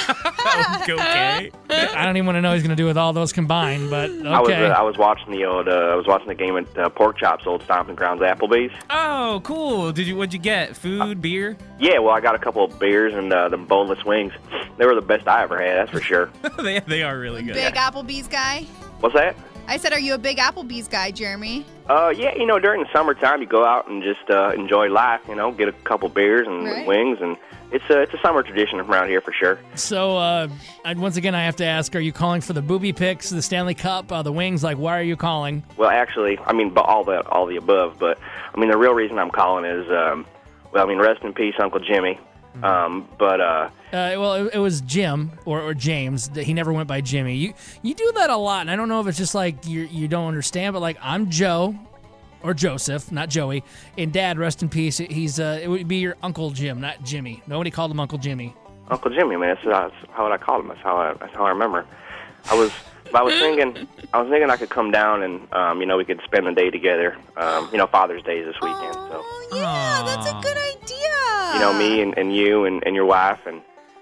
Okay. I don't even want to know what he's going to do with all those combined, but okay. I was uh, I was watching the old uh, I was watching the game at uh, Pork Chop's old stomping grounds, Applebee's. Oh, cool. Did you? What'd you get? Food, beer? Yeah, well, I got a couple of beers and uh, the boneless wings. They were the best I ever had, that's for sure. they they are really good. Big Applebee's guy? What's that? I said, are you a big Applebee's guy, Jeremy? Uh, yeah, you know, during the summertime, you go out and just uh, enjoy life. You know, get a couple beers and Right. wings, and it's a it's a summer tradition around here for sure. So, uh, I, once again, I have to ask, are you calling for the booby pics, the Stanley Cup, uh, the wings? Like, why are you calling? Well, actually, I mean, bu- all the all the above, but I mean, the real reason I'm calling is, um, well, I mean, rest in peace, Uncle Jimmy. Um, but uh, Uh, well, it, it was Jim or, or James. That He never went by Jimmy. You you do that a lot, and I don't know if it's just like you you don't understand, but like I'm Joe or Joseph, not Joey, and Dad, rest in peace. He's uh, it would be your Uncle Jim, not Jimmy. Nobody called him Uncle Jimmy. Uncle Jimmy, man, that's, that's how I called him. That's how I that's how I remember. I was I was thinking I was thinking I could come down and um, you know, we could spend the day together. Um, you know, Father's Day is this weekend, so Oh, yeah, that's a good idea. you know, me and, and you and, and your wife. And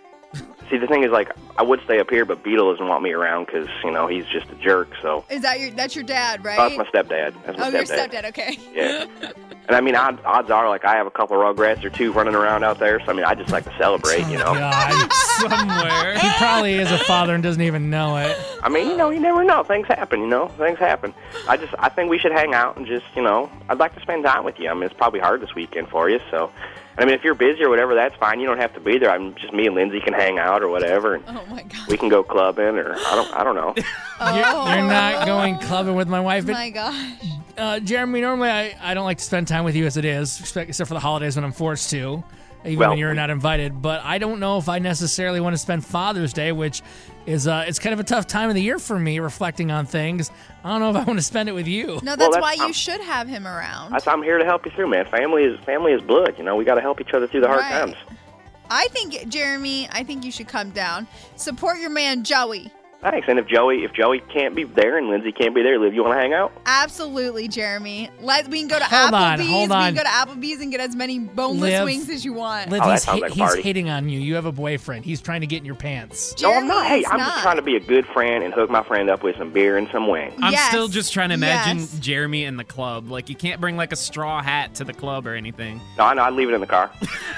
see, the thing is, like, I would stay up here, but Beetle doesn't want me around because, you know, he's just a jerk. So Is that your, that's your dad, right? oh, that's my stepdad. That's my oh, stepdad. your stepdad, okay. Yeah. And I mean, odd, odds are, like, I have a couple of Rugrats or two running around out there. So I mean, I just like to celebrate, you know. God, Somewhere. he probably is a father and doesn't even know it. I mean, you know, you never know. Things happen, you know. Things happen. I just, I think we should hang out and just, you know, I'd like to spend time with you. I mean, it's probably hard this weekend for you, so. I mean, if you're busy or whatever, that's fine. You don't have to be there. I'm just me and Lindsay can hang out or whatever, and Oh, my God. we can go clubbing or I don't, I don't know. You're, you're not going clubbing with my wife. Oh, But, my gosh. uh, Jeremy, normally I, I don't like to spend time with you as it is, except except for the holidays when I'm forced to, even Well, when you're not invited. But I don't know if I necessarily want to spend Father's Day, which is uh, it's kind of a tough time of the year for me, reflecting on things. I don't know if I want to spend it with you. No, that's, Well, that's- why you I'm- should have him around. That's, I'm here to help you through, man. Family is family is blood. You know, we got to help each other through the hard Right. times. I think, Jeremy, I think you should come down. Support your man, Joey. Thanks. And if Joey, if Joey can't be there and Lindsay can't be there, Liv, you want to hang out? Absolutely, Jeremy. Let we can go to Hold on, Applebee's. hold We on. can go to Applebee's and get as many boneless Liv- wings as you want. Liv, Oh, that he's, sounds hi- like a he's party. hitting on you. You have a boyfriend. He's trying to get in your pants. No, I'm not. Hey, Jeremy's I'm not. just trying to be a good friend and hook my friend up with some beer and some wings. I'm Yes. still just trying to imagine Yes. Jeremy in the club. Like, you can't bring, like, a straw hat to the club or anything. No, I know. I'd leave it in the car.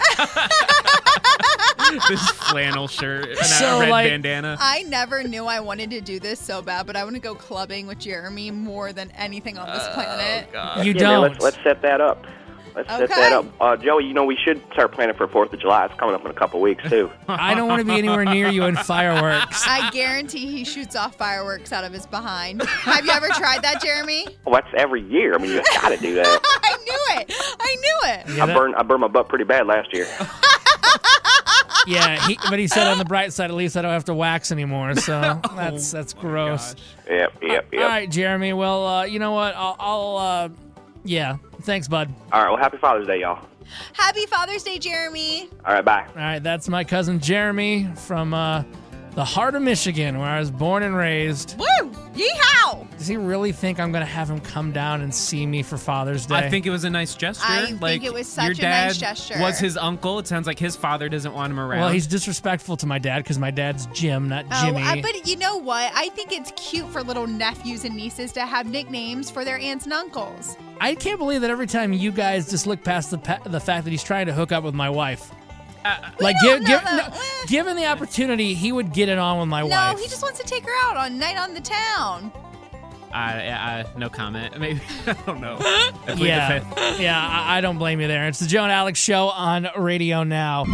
This flannel shirt and So, a red like- bandana. I never knew I wanted to do this so bad, but I want to go clubbing with Jeremy more than anything on this planet. You yeah, don't. Man, let's, let's set that up. Let's set Okay. that up. Uh, Joey, you know, we should start planning for fourth of July. It's coming up in a couple weeks, too. I don't want to be anywhere near you in fireworks. I guarantee he shoots off fireworks out of his behind. Have you ever tried that, Jeremy? Well, that's every year. I mean, you got to do that. I knew it. I knew it. Yeah, I that- burned I burned my butt pretty bad last year. yeah he, but he said on the bright side, at least I don't have to wax anymore. So that's that's Oh gross. Yep, yep, yep. All right, Jeremy. Well, uh, you know what? I'll, I'll uh, yeah. Thanks, bud. All right, well, happy Father's Day, y'all. Happy Father's Day, Jeremy. All right, bye. All right, that's my cousin Jeremy from uh, the heart of Michigan, where I was born and raised. Woo! Yeehaw! Does he really think I'm going to have him come down and see me for Father's Day? I think it was a nice gesture. I like, think it was such your a dad nice gesture. was his uncle. It sounds like his father doesn't want him around. Well, he's disrespectful to my dad because my dad's Jim, not Oh, Jimmy. uh, but you know what? I think it's cute for little nephews and nieces to have nicknames for their aunts and uncles. I can't believe that every time you guys just look past the pa- the fact that he's trying to hook up with my wife. Uh, like, don't give, know give, that. no, given the opportunity, he would get it on with my No, wife. he just wants to take her out on Night on the Town. I, I, no comment. Maybe I don't know. I plead the yeah, fifth. yeah, I, I don't blame you there. It's the Joe and Alex Show on Radio Now.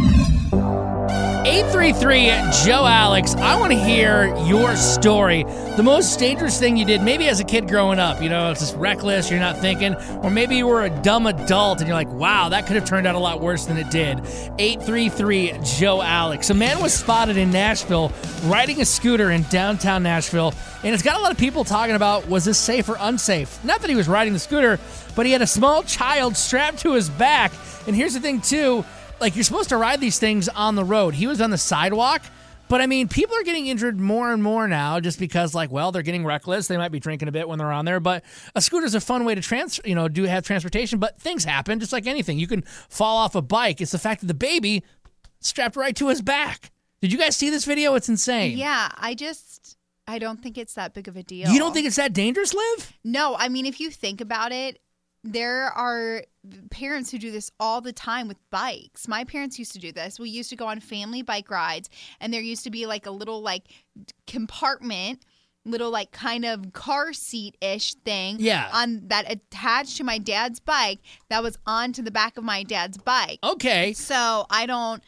eight three three Joe Alex, I want to hear your story. The most dangerous thing you did, maybe as a kid growing up. You know, it's just reckless, you're not thinking. Or maybe you were a dumb adult and you're like, wow, that could have turned out a lot worse than it did. eight three three Joe Alex. A man was spotted in Nashville riding a scooter in downtown Nashville. And it's got a lot of people talking about, was this safe or unsafe? Not that he was riding the scooter, but he had a small child strapped to his back. And here's the thing, too. Like, you're supposed to ride these things on the road. He was on the sidewalk. But, I mean, people are getting injured more and more now just because, like, well, they're getting reckless. They might be drinking a bit when they're on there. But a scooter's a fun way to, trans- you know, do have transportation. But things happen, just like anything. You can fall off a bike. It's the fact that the baby strapped right to his back. Did you guys see this video? It's insane. Yeah, I just, I don't think it's that big of a deal. You don't think it's that dangerous, Liv? No, I mean, if you think about it, there are parents who do this all the time with bikes. My parents used to do this. We used to go on family bike rides, and there used to be like a little like compartment, little like kind of car seat-ish thing Yeah. on that attached to my dad's bike that was onto the back of my dad's bike. Okay. So I don't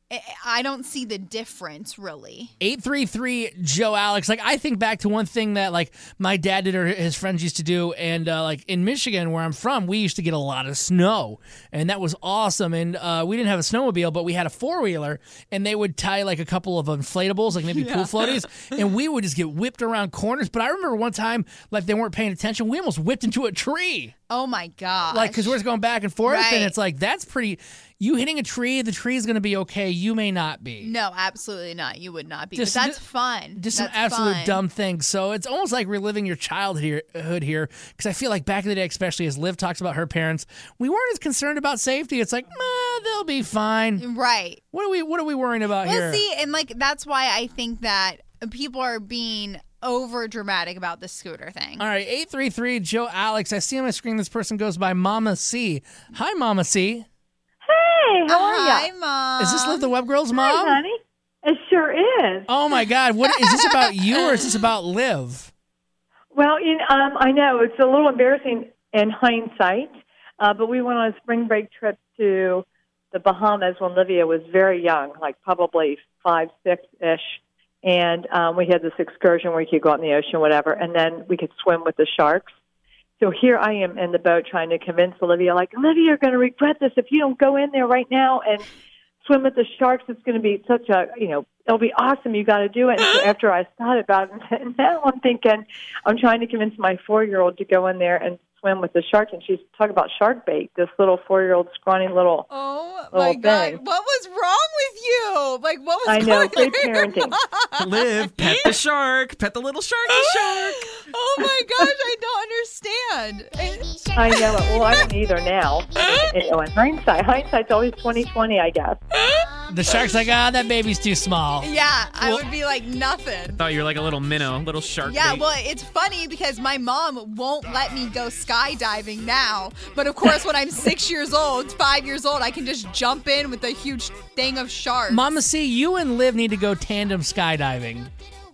I don't see the difference, really. eight three three Joe Alex. Like, I think back to one thing that, like, my dad did or his friends used to do. And, uh, like, in Michigan, where I'm from, we used to get a lot of snow. And that was awesome. And uh, we didn't have a snowmobile, but we had a four-wheeler. And they would tie, like, a couple of inflatables, like maybe Yeah. pool floaties. And we would just get whipped around corners. But I remember one time, like, they weren't paying attention. We almost whipped into a tree. Oh, my gosh. Like, because we're just going back and forth. Right. And it's like, that's pretty... You hitting a tree, the tree's going to be okay. You may not be. No, absolutely not. You would not be. Just- but that's fun. Just that's some absolute fun. dumb things. So it's almost like reliving your childhood here. Because I feel like back in the day, especially as Liv talks about her parents, we weren't as concerned about safety. It's like, eh, they'll be fine. Right. What are we What are we worrying about Well, here? see, and like that's why I think that people are being over dramatic about the scooter thing. All right, eight three three Joe Alex. I see on my screen this person goes by Mama C. Hi, Mama C. Hey, how are you? Hi, Mom. Is this Liv the Web Girl's mom? Hi, honey. It sure is. Oh my God! What is this about you or is this about Liv? Well, in, um, I know it's a little embarrassing in hindsight, uh, but we went on a spring break trip to the Bahamas when Olivia was very young, like probably five, six-ish. And um, we had this excursion where you could go out in the ocean, whatever, and then we could swim with the sharks. So here I am in the boat trying to convince Olivia, like, Olivia, you're going to regret this if you don't go in there right now and swim with the sharks. It's going to be such a, you know, it'll be awesome. You got to do it. And so after I thought about it, and now I'm thinking, I'm trying to convince my four-year-old to go in there and swim with the sharks. And she's talking about shark bait, this little four-year-old scrawny little Oh little my God! thing. What was wrong with you? Like, what was I know, going great through your parenting. mind? Live, pet the shark, pet the little sharky shark. Oh my gosh, I don't understand. I know it. Well, I don't either now. You know, in hindsight, hindsight's always twenty twenty, I guess. The shark's like, ah, that baby's too small. Yeah, I would be like nothing. Thought you were like a little minnow, little shark Yeah, bait. well, it's funny because my mom won't let me go skydiving now. But of course, when I'm six years old, five years old, I can just jump in with a huge thing of sharks. Mama C, you and Liv need to go tandem skydiving.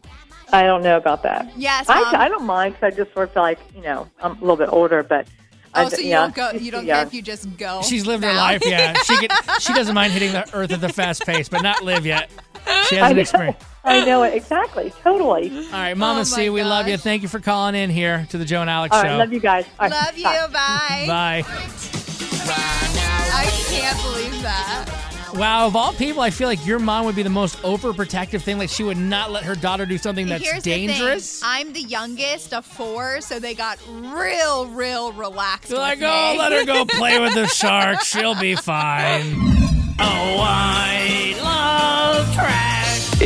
I don't know about that. Yes, Mom. I, I don't mind because I just sort of feel like, you know, I'm a little bit older, but. Oh, I, so you yeah, don't go? she's You too don't care young. if you just go? She's lived her now? life, yeah. She get, she doesn't mind hitting the earth at the fast pace, but not Liv yet. She hasn't know. experienced. I know it exactly, totally. All right, Mama Oh, C, my we love you. gosh. Thank you for calling in here to the Joe and Alex All show. right, love you guys. All right, Love you. bye. Bye. Bye. I can't believe that. Wow, of all people, I feel like your mom would be the most overprotective thing. Like, she would not let her daughter do something that's Here's dangerous. The thing. I'm the youngest of four, so they got real, real relaxed. They're like, with oh, me. let her go play with the shark. She'll be fine. Oh, I love trash. It's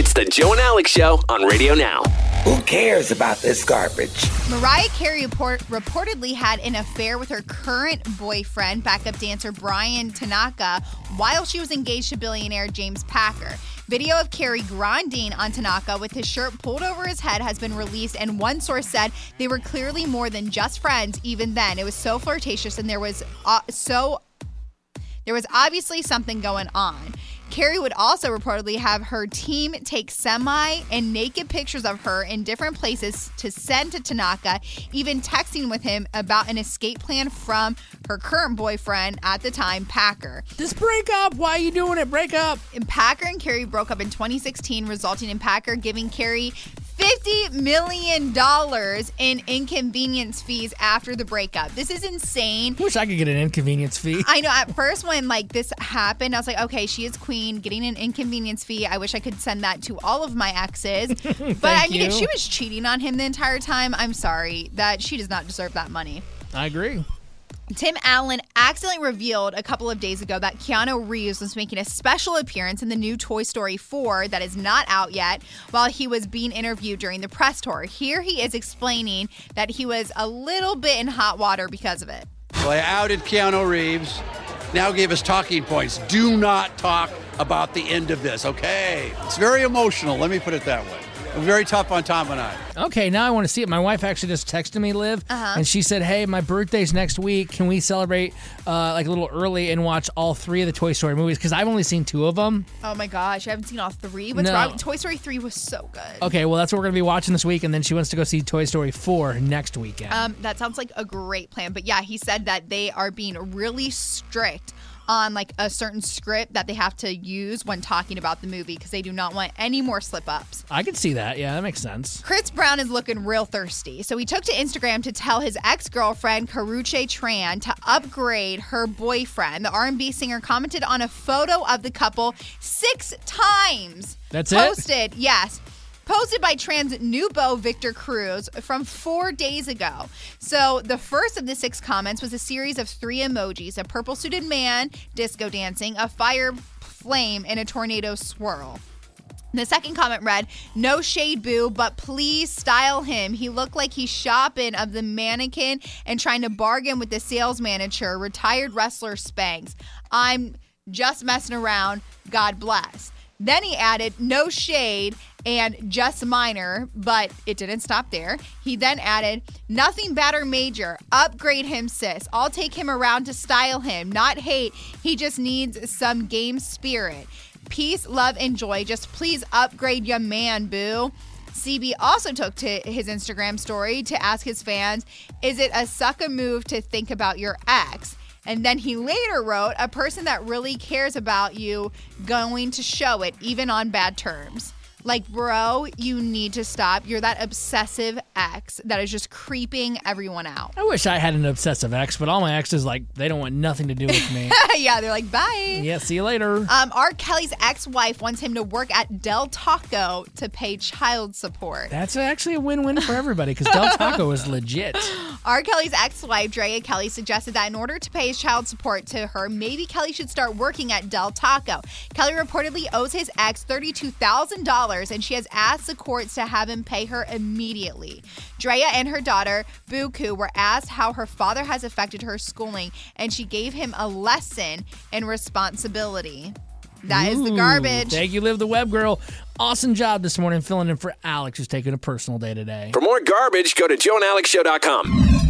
It's the Joe and Alex Show on Radio Now. Who cares about this garbage? Mariah Carey report, reportedly had an affair with her current boyfriend, backup dancer Brian Tanaka, while she was engaged to billionaire James Packer. Video of Carey grinding on Tanaka with his shirt pulled over his head has been released, and one source said they were clearly more than just friends even then. It was so flirtatious, and there was uh, so there was obviously something going on. Carey would also reportedly have her team take semi and naked pictures of her in different places to send to Tanaka, even texting with him about an escape plan from her current boyfriend at the time, Packer. Just break up. Why are you doing it? Break up. And Packer and Carey broke up in twenty sixteen, resulting in Packer giving Carey fifty million dollars in inconvenience fees after the breakup. This is insane. Wish I could get an inconvenience fee. I know. At first, when like this happened, I was like, okay, she is queen, getting an inconvenience fee. I wish I could send that to all of my exes. But I mean, you. if she was cheating on him the entire time, I'm sorry that she does not deserve that money. I agree. Tim Allen accidentally revealed a couple of days ago that Keanu Reeves was making a special appearance in the new Toy Story four that is not out yet while he was being interviewed during the press tour. Here he is explaining that he was a little bit in hot water because of it. Well, I outed Keanu Reeves, now gave us talking points. Do not talk about the end of this, okay? It's very emotional, let me put it that way. Very tough on Tom and I. Okay, now I want to see it. My wife actually just texted me, Liv, Uh-huh. and she said, hey, my birthday's next week. Can we celebrate uh, like a little early and watch all three of the Toy Story movies? Because I've only seen two of them. Oh my gosh, I haven't seen all three. What's No. wrong? Toy Story three was so good. Okay, well, that's what we're going to be watching this week, and then she wants to go see Toy Story four next weekend. Um, that sounds like a great plan. But yeah, he said that they are being really strict on like a certain script that they have to use when talking about the movie because they do not want any more slip-ups. I can see that. Yeah, that makes sense. Chris Brown is looking real thirsty. So he took to Instagram to tell his ex-girlfriend, Karrueche Tran, to upgrade her boyfriend. The R and B singer commented on a photo of the couple six times. That's it? Posted, yes. Posted by Tran's new beau, Victor Cruz, from four days ago. So the first of the six comments was a series of three emojis: a purple-suited man disco dancing, a fire flame, and a tornado swirl. The second comment read, no shade, boo, but please style him. He looked like he's shopping of the mannequin and trying to bargain with the sales manager, retired wrestler Spanx. I'm just messing around. God bless. Then he added, no shade and just minor, but it didn't stop there. He then added, nothing bad or major. Upgrade him, sis. I'll take him around to style him. Not hate. He just needs some game spirit. Peace, love, and joy. Just please upgrade your man, boo. C B also took to his Instagram story to ask his fans, is it a sucker move to think about your ex? And then he later wrote, a person that really cares about you going to show it, even on bad terms. Like, bro, you need to stop. You're that obsessive ex that is just creeping everyone out. I wish I had an obsessive ex, but all my exes, like, they don't want nothing to do with me. Yeah, they're like, bye. Yeah, see you later. Um, R. Kelly's ex-wife wants him to work at Del Taco to pay child support. That's actually a win-win for everybody because Del Taco is legit. R. Kelly's ex-wife, Drea Kelly, suggested that in order to pay his child support to her, maybe Kelly should start working at Del Taco. Kelly reportedly owes his ex thirty-two thousand dollars, and she has asked the courts to have him pay her immediately. Drea and her daughter, Buku, were asked how her father has affected her schooling, and she gave him a lesson in responsibility. That is the Ooh, garbage. Thank you, Liv the Web Girl. Awesome job this morning filling in for Alex, who's taking a personal day today. For more garbage, go to joe and alex show dot com.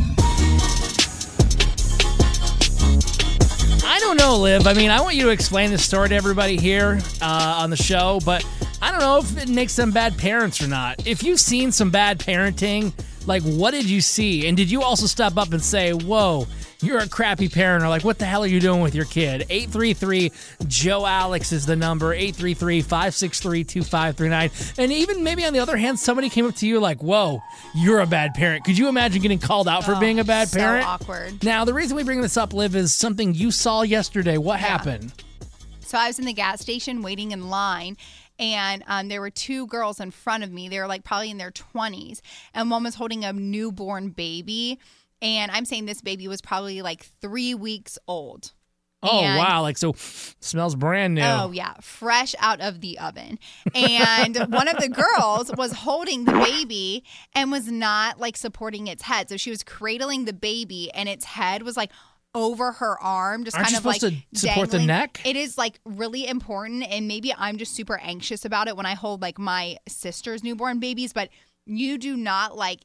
I don't know, Liv. I mean, I want you to explain this story to everybody here uh, on the show, but I don't know if it makes them bad parents or not. If you've seen some bad parenting, like, what did you see? And did you also step up and say, whoa, you're a crappy parent, or like, what the hell are you doing with your kid? eight three three, Joe Alex is the number, eight three three, five six three, two five three nine. And even maybe on the other hand, somebody came up to you like, whoa, you're a bad parent. Could you imagine getting called out for Oh, being a bad so parent? awkward. Now, the reason we bring this up, Liv, is something you saw yesterday. What Yeah. happened? So I was in the gas station waiting in line, and um, there were two girls in front of me. They were like probably in their twenties, and one was holding a newborn baby. And I'm saying this baby was probably like three weeks old. Oh, And- wow. Like, so smells brand new. Oh, yeah. Fresh out of the oven. And one of the girls was holding the baby and was not like supporting its head. So she was cradling the baby and its head was like over her arm, just Aren't kind you of like supposed to support the dangling. neck? It is like really important. And maybe I'm just super anxious about it when I hold like my sister's newborn babies, but you do not like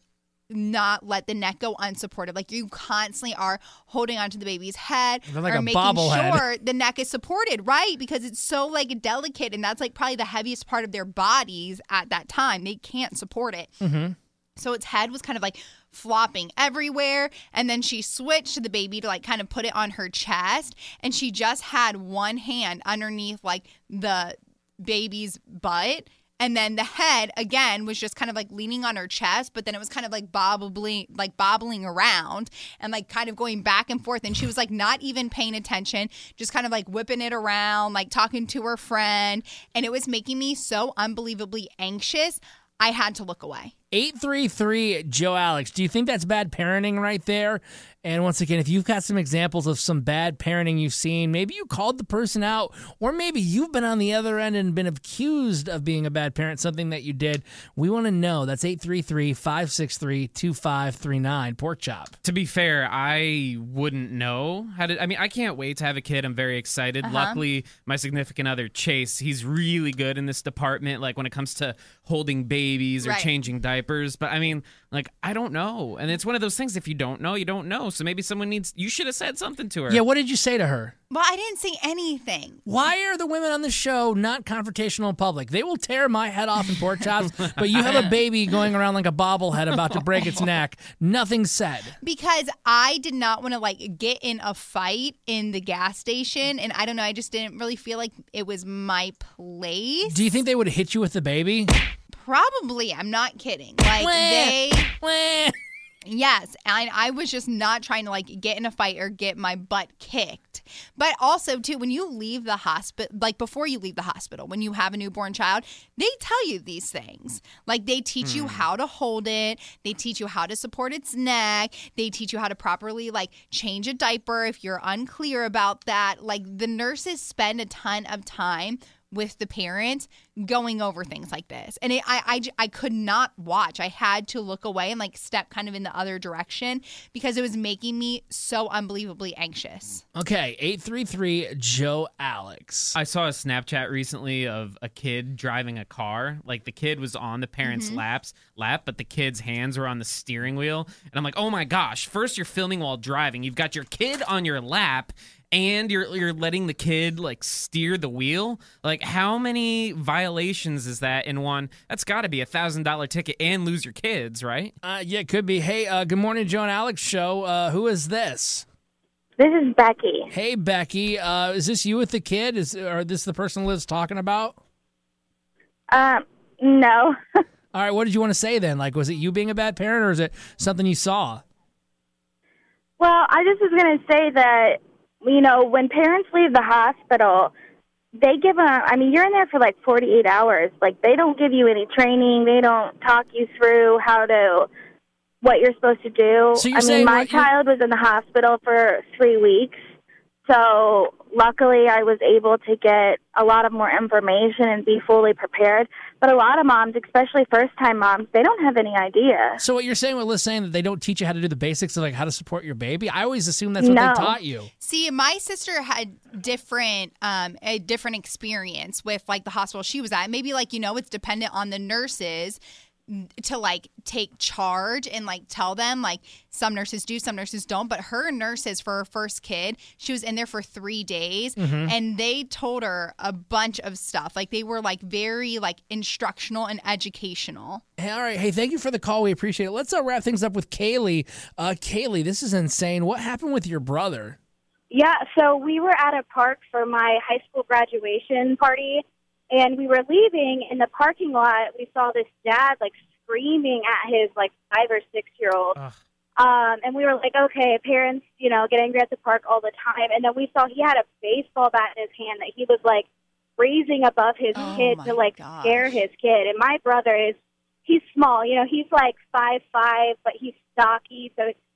not let the neck go unsupported. Like you constantly are holding onto the baby's head They're like or a making bobblehead. sure the neck is supported, right? Because it's so like delicate and that's like probably the heaviest part of their bodies at that time. They can't support it. Mm-hmm. So its head was kind of like flopping everywhere. And then she switched to the baby to like kind of put it on her chest. And she just had one hand underneath like the baby's butt. And then the head, again, was just kind of like leaning on her chest, but then it was kind of like bobbling, like bobbling around and like kind of going back and forth. And she was like not even paying attention, just kind of like whipping it around, like talking to her friend. And it was making me so unbelievably anxious. I had to look away. eight three three Joe Alex. Do you think that's bad parenting right there? And once again, if you've got some examples of some bad parenting you've seen, maybe you called the person out, or maybe you've been on the other end and been accused of being a bad parent, something that you did. We want to know. That's eight three three, five six three, two five three nine. Pork Chop. To be fair, I wouldn't know how to. I mean, I can't wait to have a kid. I'm very excited. Uh-huh. Luckily, my significant other, Chase, he's really good in this department, like when it comes to holding babies or Right. changing diapers. But I mean, like, I don't know. And it's one of those things, if you don't know, you don't know. So maybe someone needs, you should have said something to her. Yeah, what did you say to her? Well, I didn't say anything. Why are the women on the show not confrontational in public? They will tear my head off in pork chops, but you have a baby going around like a bobblehead about to break its neck. Nothing said. Because I did not want to like get in a fight in the gas station. And I don't know, I just didn't really feel like it was my place. Do you think they would hit you with the baby? Probably. I'm not kidding. Like Wah, they. wah. Yes, and I was just not trying to like get in a fight or get my butt kicked. But also too, when you leave the hospital, like before you leave the hospital, when you have a newborn child, they tell you these things. Like they teach you how to hold it, they teach you how to support its neck, they teach you how to properly like change a diaper if you're unclear about that. Like the nurses spend a ton of time with the parents going over things like this. And it, I, I, j- I could not watch. I had to look away and like step kind of in the other direction because it was making me so unbelievably anxious. Okay, eight three three Joe Alex. I saw a Snapchat recently of a kid driving a car. Like the kid was on the parent's Mhm. laps, lap, but the kid's hands were on the steering wheel. And I'm like, oh my gosh, first you're filming while driving. You've got your kid on your lap and you're you're letting the kid like steer the wheel. Like how many violations is that in one? That's got to be a thousand dollar ticket and lose your kids, right? Uh, yeah, it could be. Hey, uh, good morning, Joe and Alex show. Uh, who is this? This is Becky. Hey, Becky. Uh, is this you with the kid? Is or this the person Liv's talking about? Um, no. All right, what did you want to say then? Like, was it you being a bad parent, or is it something you saw? Well, I just was going to say that, you know, when parents leave the hospital, they give them, I mean, you're in there for like forty-eight hours. Like, they don't give you any training. They don't talk you through how to, what you're supposed to do. So you're I saying mean, my what you- child was in the hospital for three weeks. So luckily I was able to get a lot of more information and be fully prepared. But a lot of moms, especially first-time moms, they don't have any idea. So what you're saying, what Liv's saying, that they don't teach you how to do the basics of like how to support your baby? I always assume that's what No. they taught you. See, my sister had different, um, a different experience with like the hospital she was at. Maybe like, you know, it's dependent on the nurses to like take charge and like tell them, like some nurses do, some nurses don't. But her nurses for her first kid, she was in there for three days Mhm. and they told her a bunch of stuff. Like they were like very like instructional and educational. Hey, all right. Hey, thank you for the call. We appreciate it. Let's uh, wrap things up with Kaylee. Uh, Kaylee, this is insane. What happened with your brother? Yeah, so we were at a park for my high school graduation party, and we were leaving in the parking lot. We saw this dad, like, screaming at his, like, five- or six-year-old. Um, and we were like, okay, parents, you know, get angry at the park all the time. And then we saw he had a baseball bat in his hand that he was, like, raising above his Oh, kid my to, like, gosh. scare his kid. And my brother is, he's small. You know, he's, like, five five, but he's stocky, so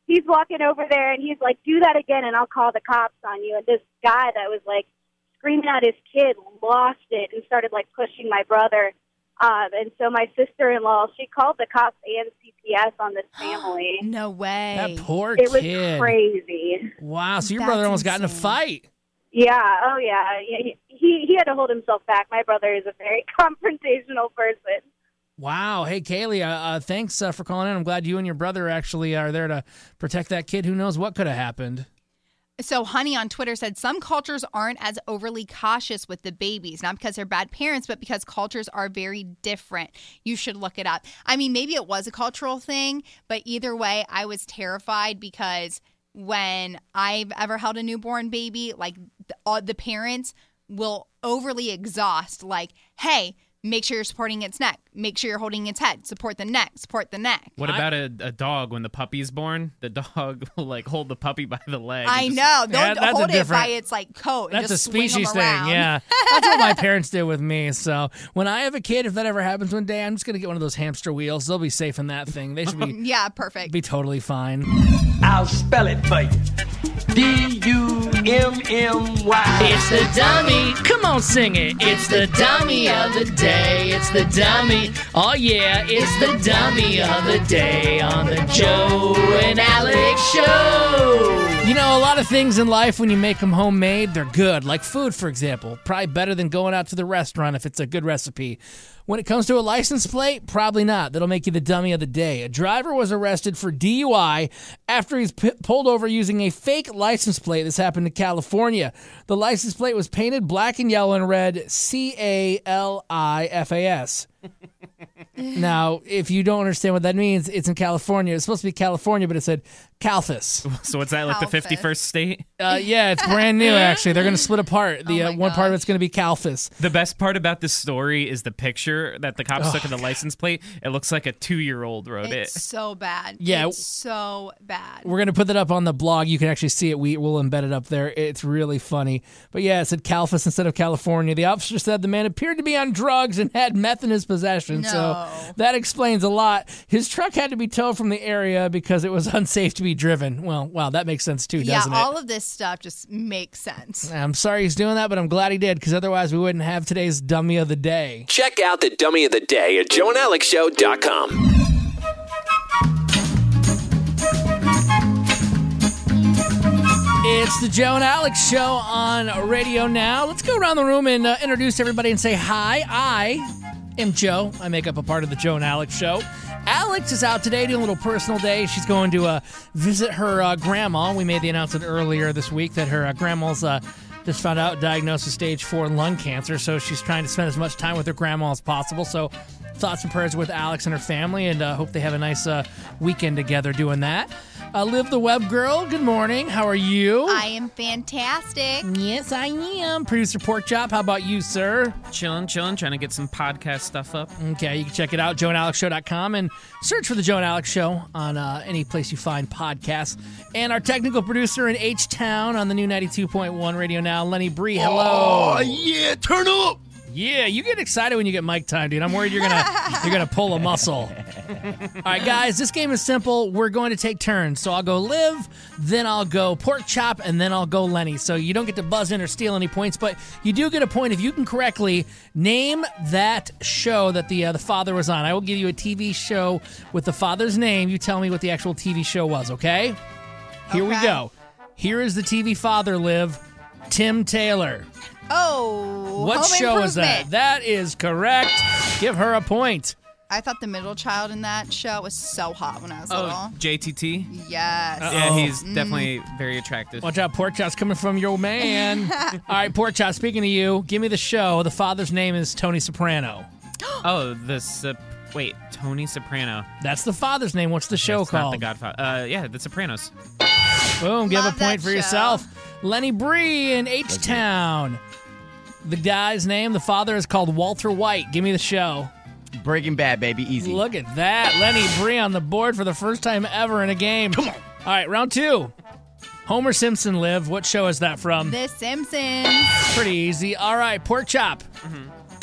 he's walking over there, and he's like, do that again, and I'll call the cops on you. And this guy that was, like, screaming at his kid lost it and started, like, pushing my brother. Um, and so my sister-in-law, she called the cops and C P S on this family. No way. That poor it kid. was crazy. Wow, so your That's brother almost got in a insane. fight. Yeah, oh, yeah. He, he, he had to hold himself back. My brother is a very confrontational person. Wow. Hey, Kaylee, uh, uh, thanks uh, for calling in. I'm glad you and your brother actually are there to protect that kid. Who knows what could have happened? So Honey on Twitter said some cultures aren't as overly cautious with the babies, not because they're bad parents, but because cultures are very different. You should look it up. I mean, maybe it was a cultural thing, but either way, I was terrified because when I've ever held a newborn baby, like the, all, the parents will overly exhaust, like, hey, make sure you're supporting its neck. Make sure you're holding its head. Support the neck. Support the neck. What about a, a dog when the puppy's born? The dog will like hold the puppy by the leg. I and just- know. They'll Yeah, that's a hold it different- by its like coat. And That's a just swing 'em species thing, around. yeah. That's what my parents did with me. So when I have a kid, if that ever happens one day, I'm just going to get one of those hamster wheels. They'll be safe in that thing. They should be, Yeah, perfect. be totally fine. I'll spell it for you. D U M M Y. It's the dummy. Come on, sing it. It's the dummy of the day. It's the dummy. Oh, yeah. It's the dummy of the day on the Joe and Alex Show. You know, a lot of things in life, when you make them homemade, they're good. Like food, for example. Probably better than going out to the restaurant if it's a good recipe. When it comes to a license plate, probably not. That'll make you the dummy of the day. A driver was arrested for D U I after he's p- pulled over using a fake license plate. This happened in California. The license plate was painted black and yellow and read C A L I F A S. Now, if you don't understand what that means, it's in California. It's supposed to be California, but it said Calphus. So what's that, like the fifty-first state? Uh, yeah, it's brand new, actually. They're going to split apart. The Oh uh, one part of it's going to be Calphus. The best part about this story is the picture that the cops Oh, took of the license plate. It looks like a two-year-old wrote It's it. so bad. Yeah. It's so bad. We're going to put that up on the blog. You can actually see it. We will embed it up there. It's really funny. But yeah, it said Calphus instead of California. The officer said the man appeared to be on drugs and had meth in his possession. No. So that explains a lot. His truck had to be towed from the area because it was unsafe to be driven. Well, wow, that makes sense too, Yeah, doesn't it? all of this stuff just makes sense. I'm sorry he's doing that, but I'm glad he did, because otherwise we wouldn't have today's dummy of the day. Check out the dummy of the day at joe and alex show dot com. It's the Joe and Alex Show on Radio Now. Let's go around the room and uh, introduce everybody and say hi. I am Joe. I make up a part of the Joe and Alex Show. Alex is out today doing a little personal day. She's going to uh, visit her uh, grandma. We made the announcement earlier this week that her uh, grandma's uh, just found out diagnosed with stage four lung cancer, so she's trying to spend as much time with her grandma as possible. So thoughts and prayers with Alex and her family, and uh, hope they have a nice uh, weekend together doing that. Uh, Liv the Web Girl, good morning. How are you? I am fantastic. Yes, I am. Producer Pork Chop, how about you, sir? Chilling, chilling, trying to get some podcast stuff up. Okay, you can check it out, joe and alex show dot com, and search for the Joe and Alex Show on uh, any place you find podcasts. And our technical producer in H-Town on the new ninety-two point one Radio Now, Lenny Bree, hello. Oh, yeah, turn up. Yeah, you get excited when you get mic time, dude. I'm worried you're gonna you're gonna pull a muscle. All right, guys, this game is simple. We're going to take turns. So I'll go Liv, then I'll go Pork Chop, and then I'll go Lenny. So you don't get to buzz in or steal any points, but you do get a point if you can correctly name that show that the uh, the father was on. I will give you a T V show with the father's name. You tell me what the actual T V show was, okay? Here we Okay. go. Here is the T V father, Liv. Tim Taylor. Oh, What Home show is that? Improvement. That is correct. Give her a point. I thought the middle child in that show was so hot when I was Oh, little. J T T? Yes. Yeah, he's Mm. definitely very attractive. Watch out, Pork Chop's coming from your man. All right, Pork Chop, speaking to you, give me the show. The father's name is Tony Soprano. Oh, the Sop- wait, Tony Soprano. That's the father's name. What's the show That's not called? The Godfather. Uh, yeah, The Sopranos. Boom, give Love a point that for show. yourself. Lenny Bree in H-Town. The guy's name, the father, is called Walter White. Give me the show. Breaking Bad, baby, easy. Look at that. Lenny Bree on the board for the first time ever in a game. Come on. All right, round two. Homer Simpson, Liv. What show is that from? The Simpsons. Pretty easy. All right, Pork Chop.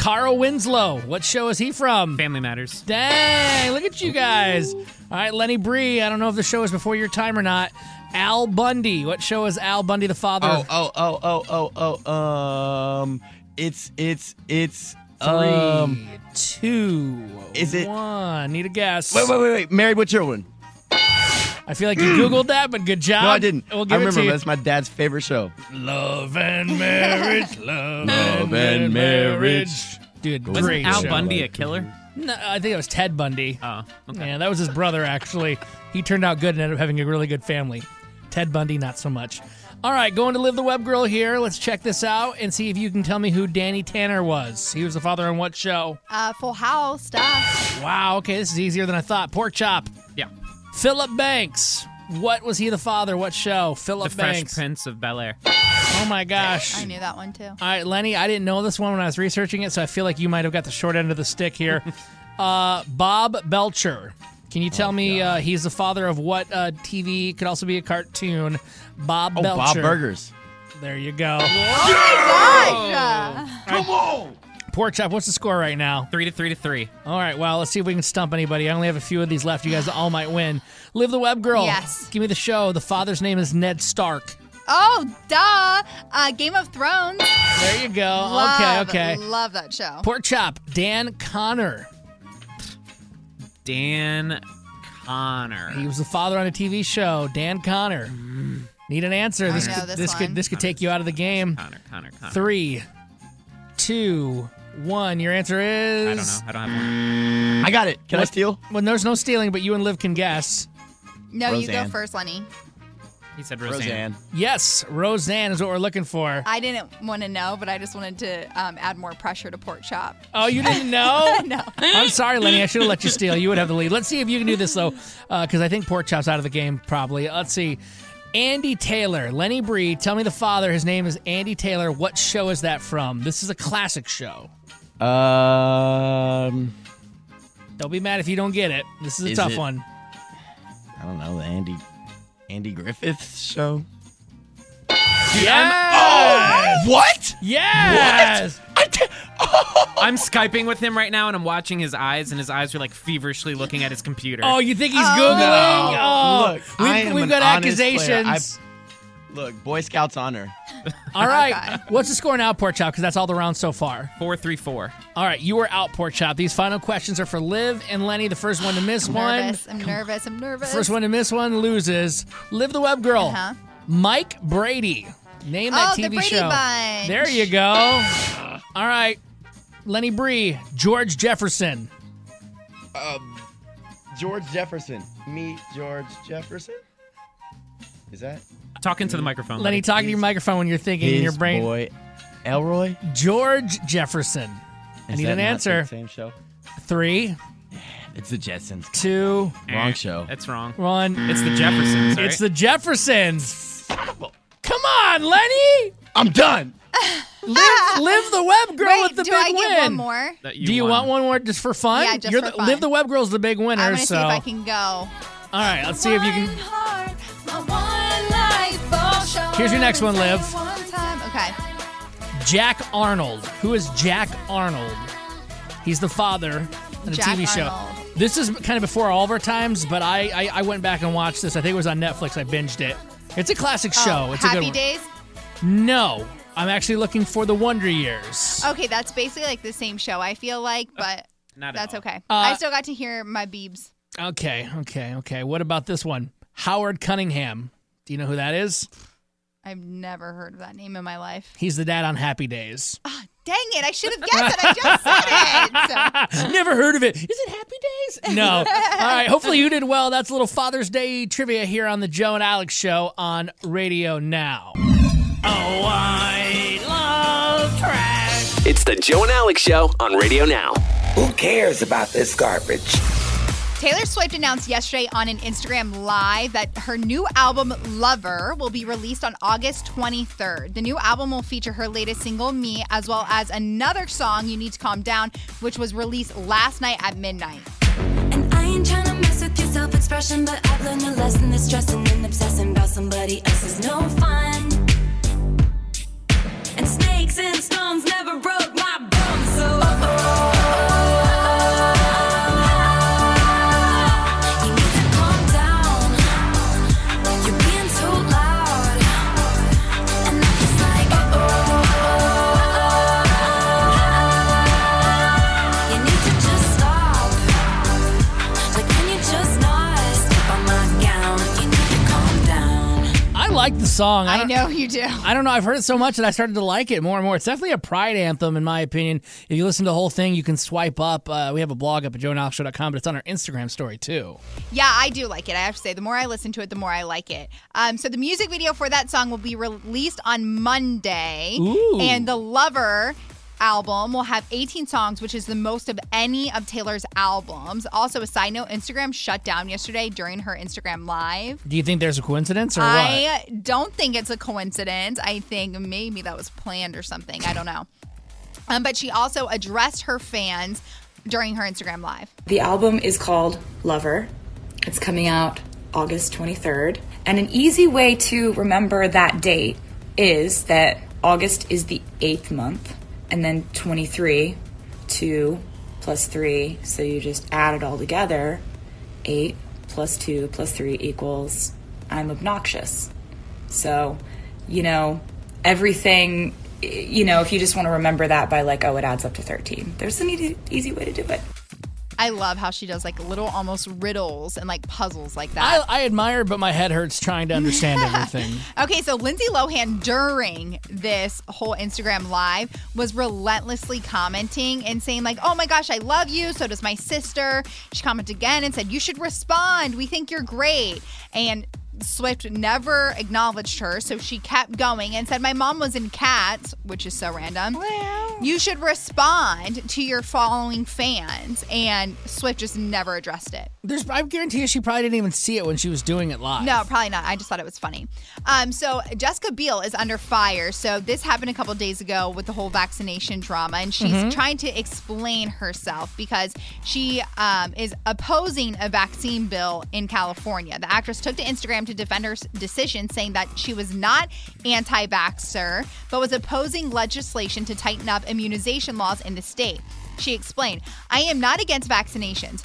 Carl Winslow. What show is he from? Family Matters. Dang, look at you guys. All right, Lenny Bree. I don't know if the show is before your time or not. Al Bundy. What show is Al Bundy the father? Oh, oh, oh, oh, oh, oh. Um, it's, it's, it's. Three, um, two, is it one. Need a guess. Wait, wait, wait, wait. Married with Children. I feel like you Googled that, but good job. No, I didn't. We'll I give remember it to you. that's my dad's favorite show. Love and marriage, love, Love and marriage. Dude, Wasn't great Al show. Bundy a killer? No, I think it was Ted Bundy. Oh, okay. Yeah, that was his brother, actually. He turned out good and ended up having a really good family. Ted Bundy, not so much. All right, going to Live the Web Girl here. Let's check this out and see if you can tell me who Danny Tanner was. He was the father on what show? Uh, Full House stuff. Wow, okay, this is easier than I thought. Pork Chop. Yeah. Philip Banks. What was he the father? What show? Philip The Fresh Banks. Prince of Bel-Air. Oh, my gosh. I knew that one, too. All right, Lenny, I didn't know this one when I was researching it, so I feel like you might have got the short end of the stick here. uh, Bob Belcher. Can you tell Oh, me uh, he's the father of what uh, T V? Could also be a cartoon. Bob Oh, Belcher. Bob Burgers. There you go. Oh, my gosh. Come on. Pork Chop, what's the score right now? Three to three to three. All right, well, let's see if we can stump anybody. I only have a few of these left. You guys all might win. Live the Web Girl. Yes. Give me the show. The father's name is Ned Stark. Oh, duh. Uh, Game of Thrones. There you go. Love, okay, okay. Love that show. Pork Chop, Dan Connor. Dan Connor. He was the father on a T V show. Dan Connor. Need an answer. I This know could, this this one. could this could take you out of the game. Connor, Connor, Connor. Three, two, one. Your answer is. I don't know. I don't have one. I got it. Can I What- steal? Well, there's no stealing, but you and Liv can guess. No, you go Roseanne. first, Lenny. He said Roseanne. Roseanne. Yes, Roseanne is what we're looking for. I didn't want to know, but I just wanted to um, add more pressure to Pork Chop. Oh, you didn't know? No. I'm sorry, Lenny. I should have let you steal. You would have the lead. Let's see if you can do this, though, because I think Pork Chop's out of the game, probably. Let's see. Andy Taylor. Lenny Bree, tell me the father. His name is Andy Taylor. What show is that from? This is a classic show. Um, Don't be mad if you don't get it. This is a Is tough it- one. I don't know, the Andy Andy Griffith show. Yes! What? Yes! I'm Skyping with him right now, and I'm watching his eyes, and his eyes are like feverishly looking at his computer. Oh, you think he's Oh. Googling? No. Oh, Look, we've, I am we've an got honest player. accusations. Look, Boy Scouts honor. All right. Okay. What's the score now, Pork Chop? Because that's all the rounds so far. Four, three, four. All right, you are out, Pork Chop. These final questions are for Liv and Lenny. The first one to miss I'm one. nervous. I'm nervous. I'm nervous. First one to miss one loses. Liv the Web Girl. Uh-huh. Mike Brady. Name that Oh, T the V Brady show. Bunch. There you go. All right. Lenny Bree. George Jefferson. Um, George Jefferson. Meet George Jefferson? Is that? Talking to the microphone. Lenny, buddy. talking to your microphone when you're thinking in His your brain. boy Elroy? George Jefferson. I Is need that an not answer. the same show? Three, It's the Jetsons. two, Wrong Eh, show. That's wrong. one. It's the Jeffersons, right? It's the Jeffersons. Come on, Lenny. I'm done. Live, live the Web Girl Wait, with the do big I get win. one more? That you Do you won. want one more just for fun? Yeah, just You're for the, fun. Live the Web Girl's the big winner. I'm gonna so see if I can go. all right, let's see if you can. Here's your next one, Liv. One time. Okay. Jack Arnold. Who is Jack Arnold? He's the father in a Jack T V show. Arnold. This is kind of before all of our times, but I, I I went back and watched this. I think it was on Netflix. I binged it. It's a classic show. Oh, it's a Happy good one. Days? No, I'm actually looking for the Wonder Years. Okay, that's basically like the same show, I feel like, but Not at that's all. okay. Uh, I still got to hear my beebs. Okay, okay, okay. What about this one? Howard Cunningham. Do you know who that is? I've never heard of that name in my life. He's the dad on Happy Days. Ah, dang it, I should have guessed it. I just said it. Never heard of it. Is it Happy Days? No. All right. Hopefully you did well. That's a little Father's Day trivia here on the Joe and Alex Show on Radio Now. Oh, I love trash. It's the Joe and Alex Show on Radio Now. Who cares about this garbage? Taylor Swift announced yesterday on an Instagram Live that her new album, Lover, will be released on August twenty-third. The new album will feature her latest single, Me, as well as another song, You Need to Calm Down, which was released last night at midnight. And I ain't trying to mess with your self-expression, but I've learned a lesson that stressing and obsessing about somebody else is no fun. And snakes and stones never broke my bones, so like the song. I don't- know you do. I don't know. I've heard it so much that I started to like it more and more. It's definitely a pride anthem, in my opinion. If you listen to the whole thing, you can swipe up. Uh, we have a blog up at joe and alex show dot com, but it's on our Instagram story, too. Yeah, I do like it. I have to say, the more I listen to it, the more I like it. Um, so the music video for that song will be released on Monday. Ooh. And the Lover album will have eighteen songs, which is the most of any of Taylor's albums. Also, a side note, Instagram shut down yesterday during her Instagram Live. Do you think there's a coincidence or what? I don't think it's a coincidence. I think maybe that was planned or something. I don't know. Um, but she also addressed her fans during her Instagram Live. The album is called Lover. It's coming out August twenty-third. And an easy way to remember that date is that August is the eighth month, and then twenty-three, two plus three, so you just add it all together. eight plus two plus three equals I'm obnoxious. So, you know, everything, you know, if you just want to remember that by like, oh, it adds up to thirteen. There's an easy, easy way to do it. I love how she does like little almost riddles and like puzzles like that. I, I admire, but my head hurts trying to understand everything. Okay, so Lindsay Lohan during this whole Instagram Live was relentlessly commenting and saying like, oh my gosh, I love you. So does my sister. She commented again and said, you should respond. We think you're great. And Swift never acknowledged her, so she kept going and said, my mom was in Cats, which is so random. You should respond to your following fans. And Swift just never addressed it. There's, I guarantee you she probably didn't even see it when she was doing it live. No, probably not. I just thought it was funny. Um, so Jessica Biel is under fire. So this happened a couple days ago with the whole vaccination drama, and she's Mhm. trying to explain herself because she um, is opposing a vaccine bill in California. The actress took to Instagram to defend her s- decision, saying that she was not anti-vaxxer, but was opposing legislation to tighten up immunization laws in the state. She explained, I am not against vaccinations.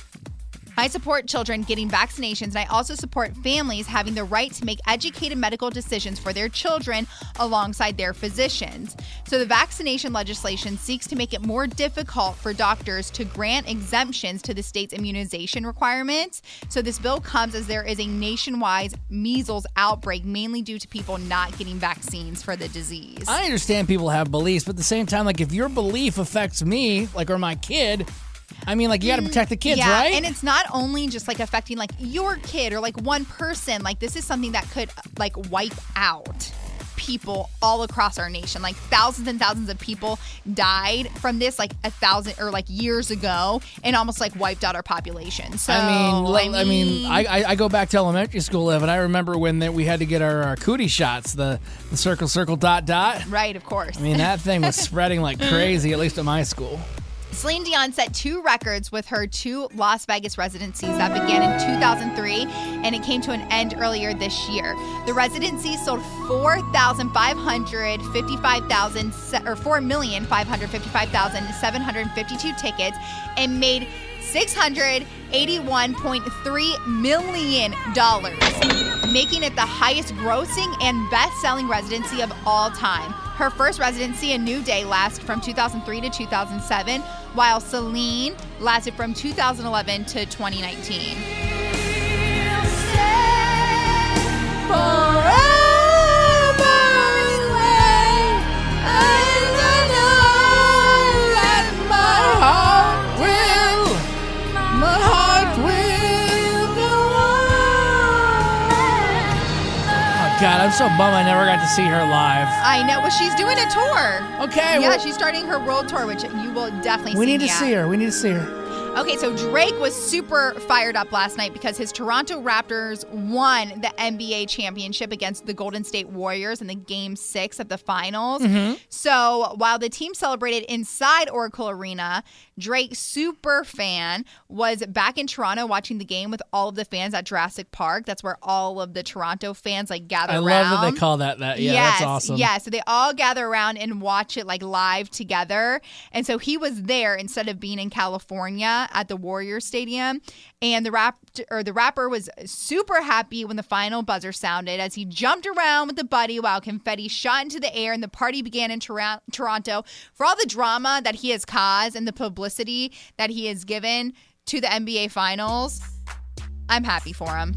I support children getting vaccinations, and I also support families having the right to make educated medical decisions for their children alongside their physicians. So the vaccination legislation seeks to make it more difficult for doctors to grant exemptions to the state's immunization requirements. So this bill comes as there is a nationwide measles outbreak, mainly due to people not getting vaccines for the disease. I understand people have beliefs, but at the same time, like if your belief affects me, like or my kid, I mean, like you got to protect the kids, yeah, right? And it's not only just like affecting like your kid or like one person. Like this is something that could like wipe out people all across our nation. Like thousands and thousands of people died from this like a thousand or like years ago and almost like wiped out our population. So I mean, I lo- I mean, mean- I, I I go back to elementary school, Liv, and I remember when that we had to get our, our cootie shots, the, the circle, circle, dot, dot. Right, of course. I mean, that thing was spreading like crazy, at least at my school. Celine Dion set two records with her two Las Vegas residencies that began in two thousand three, and it came to an end earlier this year. The residency sold four thousand five hundred fifty-five thousand or four million five hundred fifty-five thousand seven hundred fifty-two tickets and made six hundred eighty-one point three million dollars, making it the highest grossing and best-selling residency of all time. Her first residency, A New Day, lasted from two thousand three to two thousand seven, while Celine lasted from two thousand eleven to twenty nineteen. God, I'm so bummed I never got to see her live. I know. Well, she's doing a tour. Okay. Yeah, well- she's starting her world tour, which you will definitely We see need to me at. see her. We need to see her. Okay, so Drake was super fired up last night because his Toronto Raptors won the N B A championship against the Golden State Warriors in the game six of the finals. Mhm. So while the team celebrated inside Oracle Arena, Drake, super fan, was back in Toronto watching the game with all of the fans at Jurassic Park. That's where all of the Toronto fans like gather I around. love that they call that that. Yeah, yes, that's awesome. Yeah, so they all gather around and watch it like live together. And so he was there instead of being in California at the Warriors Stadium. And the rap or the rapper was super happy when the final buzzer sounded as he jumped around with a buddy while confetti shot into the air and the party began in Tor- Toronto. For all the drama that he has caused and the publicity that he has given to the N B A Finals, I'm happy for him.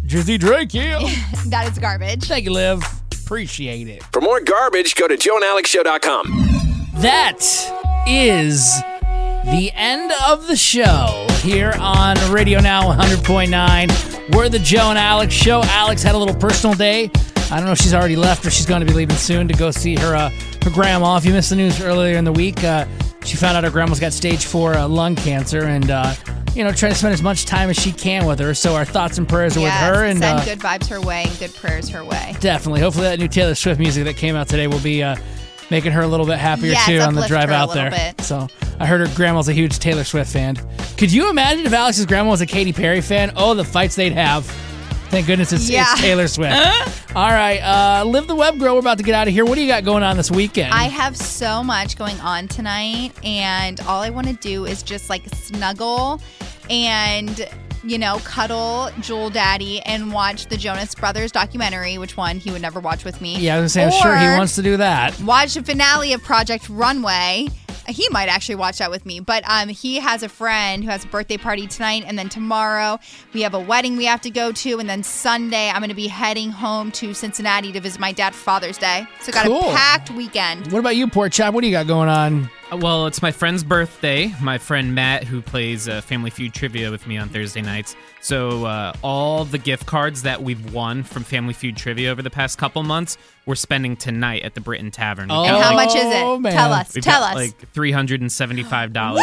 Drizzy Drake, yeah. That is garbage. Thank you, Liv. Appreciate it. For more garbage, go to joe and alex show dot com. That is the end of the show here on Radio Now one hundred point nine. We're the Joe and Alex Show. Alex had a little personal day. I don't know if she's already left or she's going to be leaving soon to go see her uh, her grandma. If you missed the news earlier in the week, uh, she found out her grandma's got stage four uh, lung cancer, and uh, you know, trying to spend as much time as she can with her. So our thoughts and prayers are Yes, with her. And send uh, good vibes her way and good prayers her way. definitely, hopefully, that new Taylor Swift music that came out today will be uh, making her a little bit happier Yes, too on the uplift drive her a out little there. bit. So I heard her grandma's a huge Taylor Swift fan. Could you imagine if Alex's grandma was a Katy Perry fan? Oh, the fights they'd have. Thank goodness it's, Yeah. it's Taylor Swift. All right, uh, Live the Web Girl, we're about to get out of here. What do you got going on this weekend? I have so much going on tonight, and all I want to do is just like snuggle and, you know, cuddle Jewel Daddy and watch the Jonas Brothers documentary, which one he would never watch with me. yeah, I was going to say, I'm sure he Or wants to do that. Watch the finale of Project Runway. He might actually watch that with me, but um, he has a friend who has a birthday party tonight, and then tomorrow we have a wedding we have to go to, and then Sunday I'm going to be heading home to Cincinnati to visit my dad for Father's Day. So got Cool. a packed weekend. What about you, Pork Chop? What do you got going on? Uh, Well, it's my friend's birthday. My friend Matt, who plays uh, Family Feud trivia with me on Thursday nights. So uh, all the gift cards that we've won from Family Feud trivia over the past couple months, we're spending tonight at the Britain Tavern. We've Oh, got, And how like- much is it? man. Tell us. We've Tell got us. like three hundred seventy-five dollars.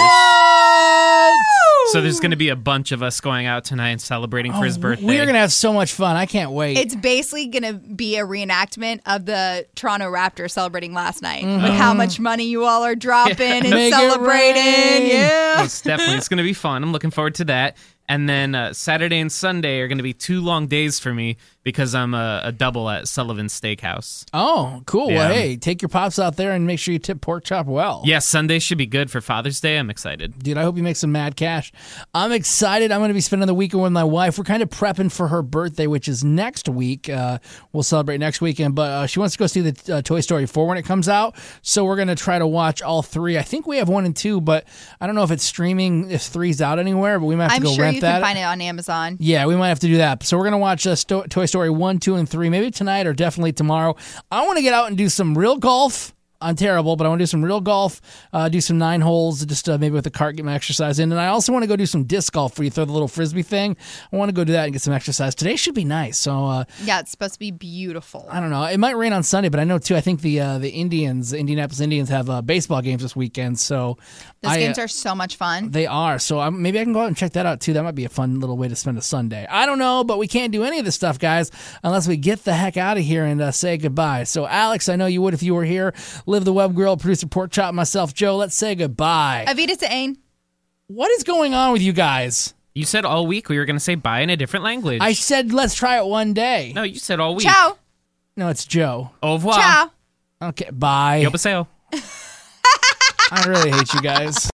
So there's going to be a bunch of us going out tonight and celebrating for his birthday. We're going to have so much fun. I can't wait. It's basically going to be a reenactment of the Toronto Raptors celebrating last night. Mhm. With how much money you all are dropping and Make it celebrating. rain. Yeah. Most definitely. It's going to be fun. I'm looking forward to that. And then uh, Saturday and Sunday are going to be two long days for me because I'm a, a double at Sullivan's Steakhouse. Oh, cool. Yeah. Well, hey, take your pops out there and make sure you tip Pork Chop well. Yeah, Sunday should be good for Father's Day. I'm excited. Dude, I hope you make some mad cash. I'm excited. I'm going to be spending the weekend with my wife. We're kind of prepping for her birthday, which is next week. Uh, we'll celebrate next weekend, but uh, she wants to go see the uh, Toy Story four when it comes out. So we're going to try to watch all three. I think we have one and two, but I don't know if it's streaming, if three's out anywhere, but we might have I'm to go sure rent you that. can find it on Amazon. Yeah, we might have to do that. So we're going to watch uh, Sto- Toy Story one, two, and three, maybe tonight or definitely tomorrow. I want to get out and do some real golf. I'm terrible, but I want to do some real golf, uh, do some nine holes, just uh, maybe with the cart, get my exercise in. And I also want to go do some disc golf where you throw the little frisbee thing. I want to go do that and get some exercise. Today should be nice. So uh, Yeah, it's supposed to be beautiful. I don't know. It might rain on Sunday, but I know, too, I think the uh, the Indians, Indianapolis Indians, have uh, baseball games this weekend. So Those I, games uh, are so much fun. They are. So I'm, maybe I can go out and check that out, too. That might be a fun little way to spend a Sunday. I don't know, but we can't do any of this stuff, guys, unless we get the heck out of here and uh, say goodbye. So, Alex, I know you would if you were here. Live the Web Girl, producer Pork Chop, myself, Joe. Let's say goodbye. Avita Sa'ain. What is going on with you guys? You said all week we were going to say bye in a different language. I said let's try it one day. No, you said all week. Ciao. No, it's Joe. Au revoir. Ciao. Okay, bye. Yo paseo. I really hate you guys.